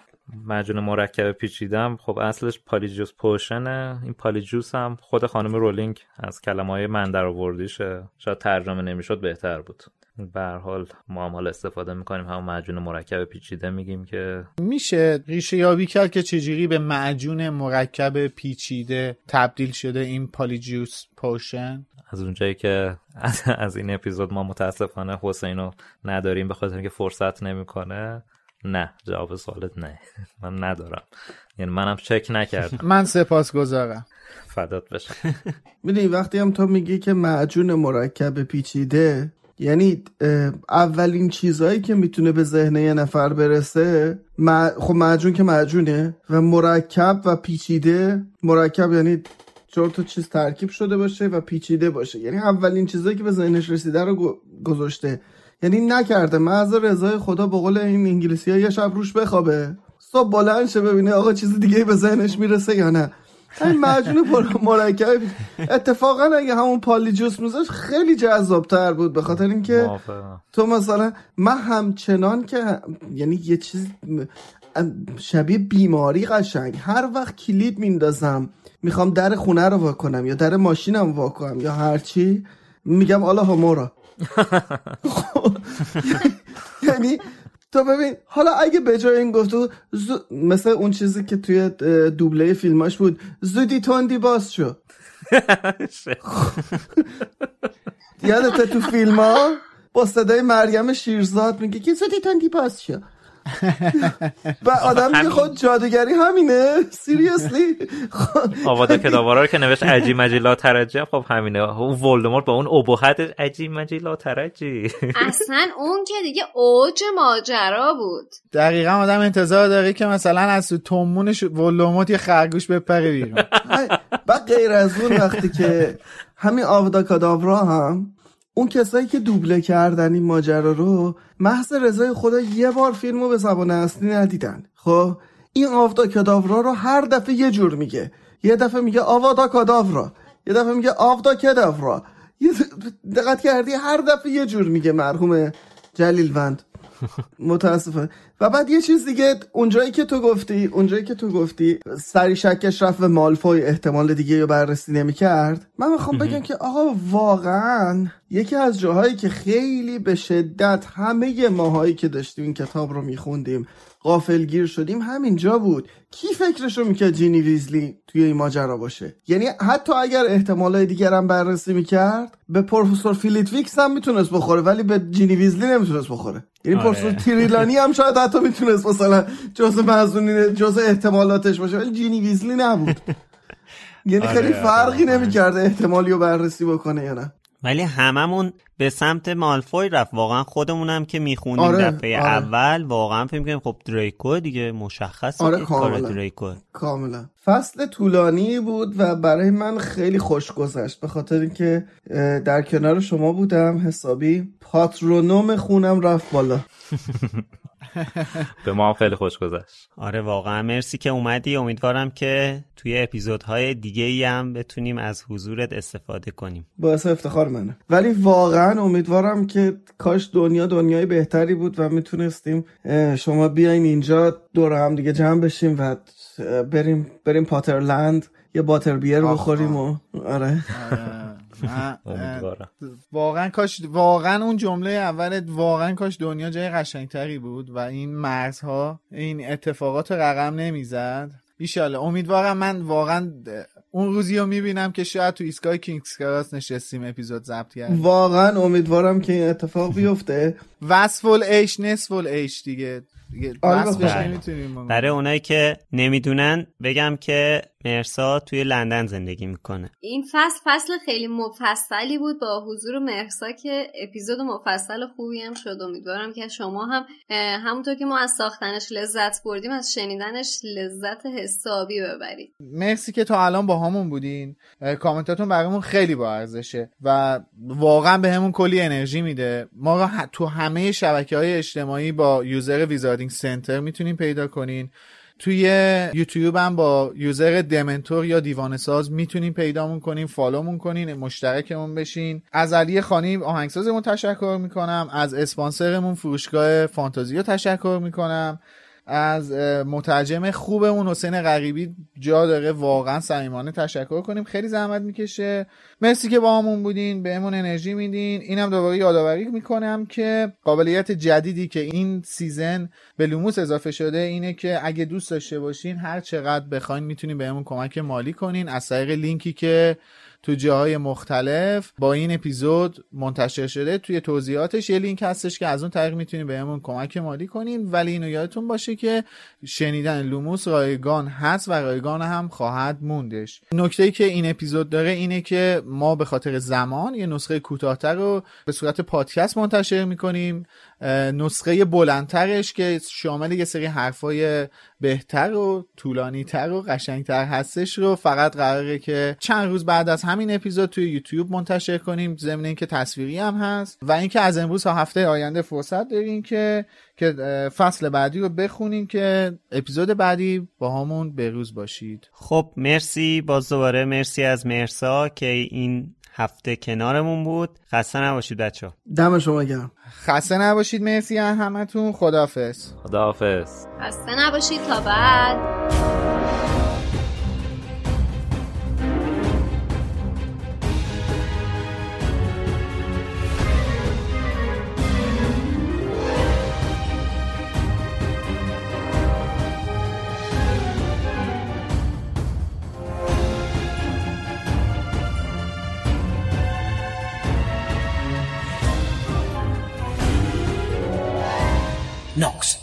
معجون مرکب پیچیدم، خب اصلش پالیجوس پوشنه. این پالیجوس هم خود خانم رولینگ از کلمه‌های من درآوردیشه، شاید ترجمه نمیشد بهتر بود. به هر حال ما هم حالا استفاده میکنیم همون معجون مرکب پیچیده میگیم که میشه ریشه یابی کرد که چجوری به معجون مرکب پیچیده تبدیل شده این پالیجوس پوشن. از اونجایی که از این اپیزود ما متاسفانه حسینو نداریم به خاطر اینکه فرصت نمیکنه. نه، جواب سوالت نه، من ندارم، یعنی منم چک نکردم. من سپاسگزارم. فدات بشه. میدونی وقتی هم تو میگی که معجون مرکب پیچیده، یعنی اولین چیزایی که میتونه به ذهن یه نفر برسه خب معجون که معجونه و مرکب و پیچیده. مرکب یعنی 4 تا چیز ترکیب شده باشه و پیچیده باشه، یعنی اولین چیزایی که به ذهنش رسیده رو گذاشته، یعنی نکرده محض رضای خدا به قول این انگلیسی‌ها یه شب روش بخوابه، صبح بلند شه ببینه آقا چیز دیگه به ذهنش میرسه یا نه. این معجون مرکب اتفاقا اگه همون پالیجوس میذاش خیلی جذاب‌تر بود، به خاطر اینکه تو مثلا من همچنان که یعنی یه چیز شبیه بیماری قشنگ هر وقت کلید میندازم میخوام در خونه رو وا کنم یا در ماشینم وا کنم یا هرچی، میگم آلا همورا. یعنی تو ببین حالا اگه به جای این گفتو مثل اون چیزی که توی دوبله فیلماش بود، زودی تندی باز شو. یادته تو فیلم ها با صدای مریم شیرزاد میگه که زودی تندی باز شو. و آدم میگه خود جادوگری همینه. سیریسلی آوادا کداورا رو که نوشت عجی مجی لا ترجی، خب همینه. اون ولدمورت با اون ابهت عجی مجی لا ترجی، اصلا اون که دیگه اوج ماجرا بود. دقیقا آدم انتظار داره که مثلا از تو تومونش ولدمورت یه خرگوش بپره بیرون. و غیر از اون وقتی که همین آوادا کداورا هم اون کسایی که دوبله کردن این ماجرا رو محض رضای خدا یه بار فیلمو به زبان اصلی ندیدن. خب این آوادا کداورا رو هر دفعه یه جور میگه، یه دفعه میگه آوادا کداورا، یه دفعه میگه آوادا کداورا. دقت کردی هر دفعه یه جور میگه مرحوم جلیلوند. متاسفم. و بعد یه چیز دیگه، اونجایی که تو گفتی سری شکش رفت و مالفوی احتمال دیگه رو بررسی نمی‌کرد، من میخوام بگم که آقا واقعا یکی از جاهایی که خیلی به شدت همه ماهایی که داشتیم این کتاب رو میخوندیم غافلگیر شدیم همین جا بود. کی فکرشو میکرد جینی ویزلی توی این ماجرا باشه؟ یعنی حتی اگر احتمالای دیگر هم بررسی میکرد به پروفسور فیلیتویکس هم میتونست بخوره، ولی به جینی ویزلی نمیتونست بخوره. یعنی پروفسور تریلانی هم شاید حتی میتونست مثلا جزء احتمالاتش باشه، ولی جینی ویزلی نبود. یعنی خیلی فرقی نمیکرده احتمالی رو بررسی بکنه یا نه. ولی هممون به سمت مالفوی رفت. واقعا خودمونم که میخونیم دفعه اول واقعا فکر می‌کنیم خب دریکو دیگه مشخصه کار دریکو. کاملا. فصل طولانی بود و برای من خیلی خوش گذشت، به خاطر اینکه در کنار شما بودم حسابی پاترونوم خونم رفت بالا. به ما هم خیلی خوش گذشت. آره واقعا مرسی که اومدی. امیدوارم که توی اپیزودهای دیگه‌ای هم بتونیم از حضورت استفاده کنیم. باعث افتخار منه. ولی واقعا امیدوارم که کاش دنیای بهتری بود و میتونستیم شما بیاین اینجا دور هم دیگه جمع بشیم و بریم پاترلند یه باتر بیر بخوریم و آره. واقعا اون جمله اولت واقعا کاش دنیا جای قشنگتری بود و این مرزها این اتفاقات رقم نمیزد. ایشالله امیدوارم. من واقعا اون روزی رو میبینم که شاید تو ایستگاه کینگز کراس نشستیم اپیزود ضبط کردیم. واقعا امیدوارم که این اتفاق بیفته. وصفل ایش نصفل ایش دیگه برای اونایی که نمیدونن بگم که مهرسا توی لندن زندگی میکنه. این فصل خیلی مفصلی بود با حضور مهرسا که اپیزود مفصل خوبی هم شد. امیدوارم که شما هم همونطور که ما از ساختنش لذت بردیم از شنیدنش لذت حسابی ببرید. مرسی که تا الان با همون بودین. کامنتاتون برامون خیلی با ارزشه و واقعا بهمون کلی انرژی میده. ما تو همه شبکه‌های اجتماعی با یوزر ویزاردینگ سنتر میتونین پیدا کنین. توی یوتیوب هم با یوزر دمنتور یا دیوانه ساز میتونین پیدامون کنین، فالومون کنین، مشترکمون بشین. از علی خانی آهنگسازمون تشکر میکنم. از اسپانسرمون فروشگاه فانتازیو تشکر میکنم. از مترجم خوبمون حسین غریبی جا داره واقعا صمیمانه تشکر کنیم، خیلی زحمت میکشه. مرسی که با همون بودین، بهمون انرژی میدین. اینم دوباره یادآوری میکنم که قابلیت جدیدی که این سیزن به لوموس اضافه شده اینه که اگه دوست داشته باشین هر چقدر بخواین میتونین بهمون کمک مالی کنین از طریق لینکی که تو جاهای مختلف با این اپیزود منتشر شده. توی توضیحاتش یه لینک هستش که از اون طریق میتونید بهمون کمک مالی کنین. ولی اینو یادتون باشه که شنیدن لوموس رایگان هست و رایگان هم خواهد موندش. نکته‌ای که این اپیزود داره اینه که ما به خاطر زمان یه نسخه کوتاه‌تر رو به صورت پادکست منتشر میکنیم. نسخه بلندترش که شامل یه سری حرفای بهتر و طولانی‌تر و قشنگتر هستش رو فقط قراره که چند روز بعد از همین اپیزود توی یوتیوب منتشر کنیم، ضمن اینکه تصویری هم هست و اینکه از امروز تا هفته آینده فرصت دارین که فصل بعدی رو بخونین که اپیزود بعدی با همون به روز باشید. خب مرسی، باز دوباره مرسی از مرسا که این هفته کنارمون بود. خسته نباشید بچه‌ها. دم شما گرم. خسته نباشید، مرسی همتون. خداحافظ. خداحافظ. خسته نباشید، تا بعد. Knox.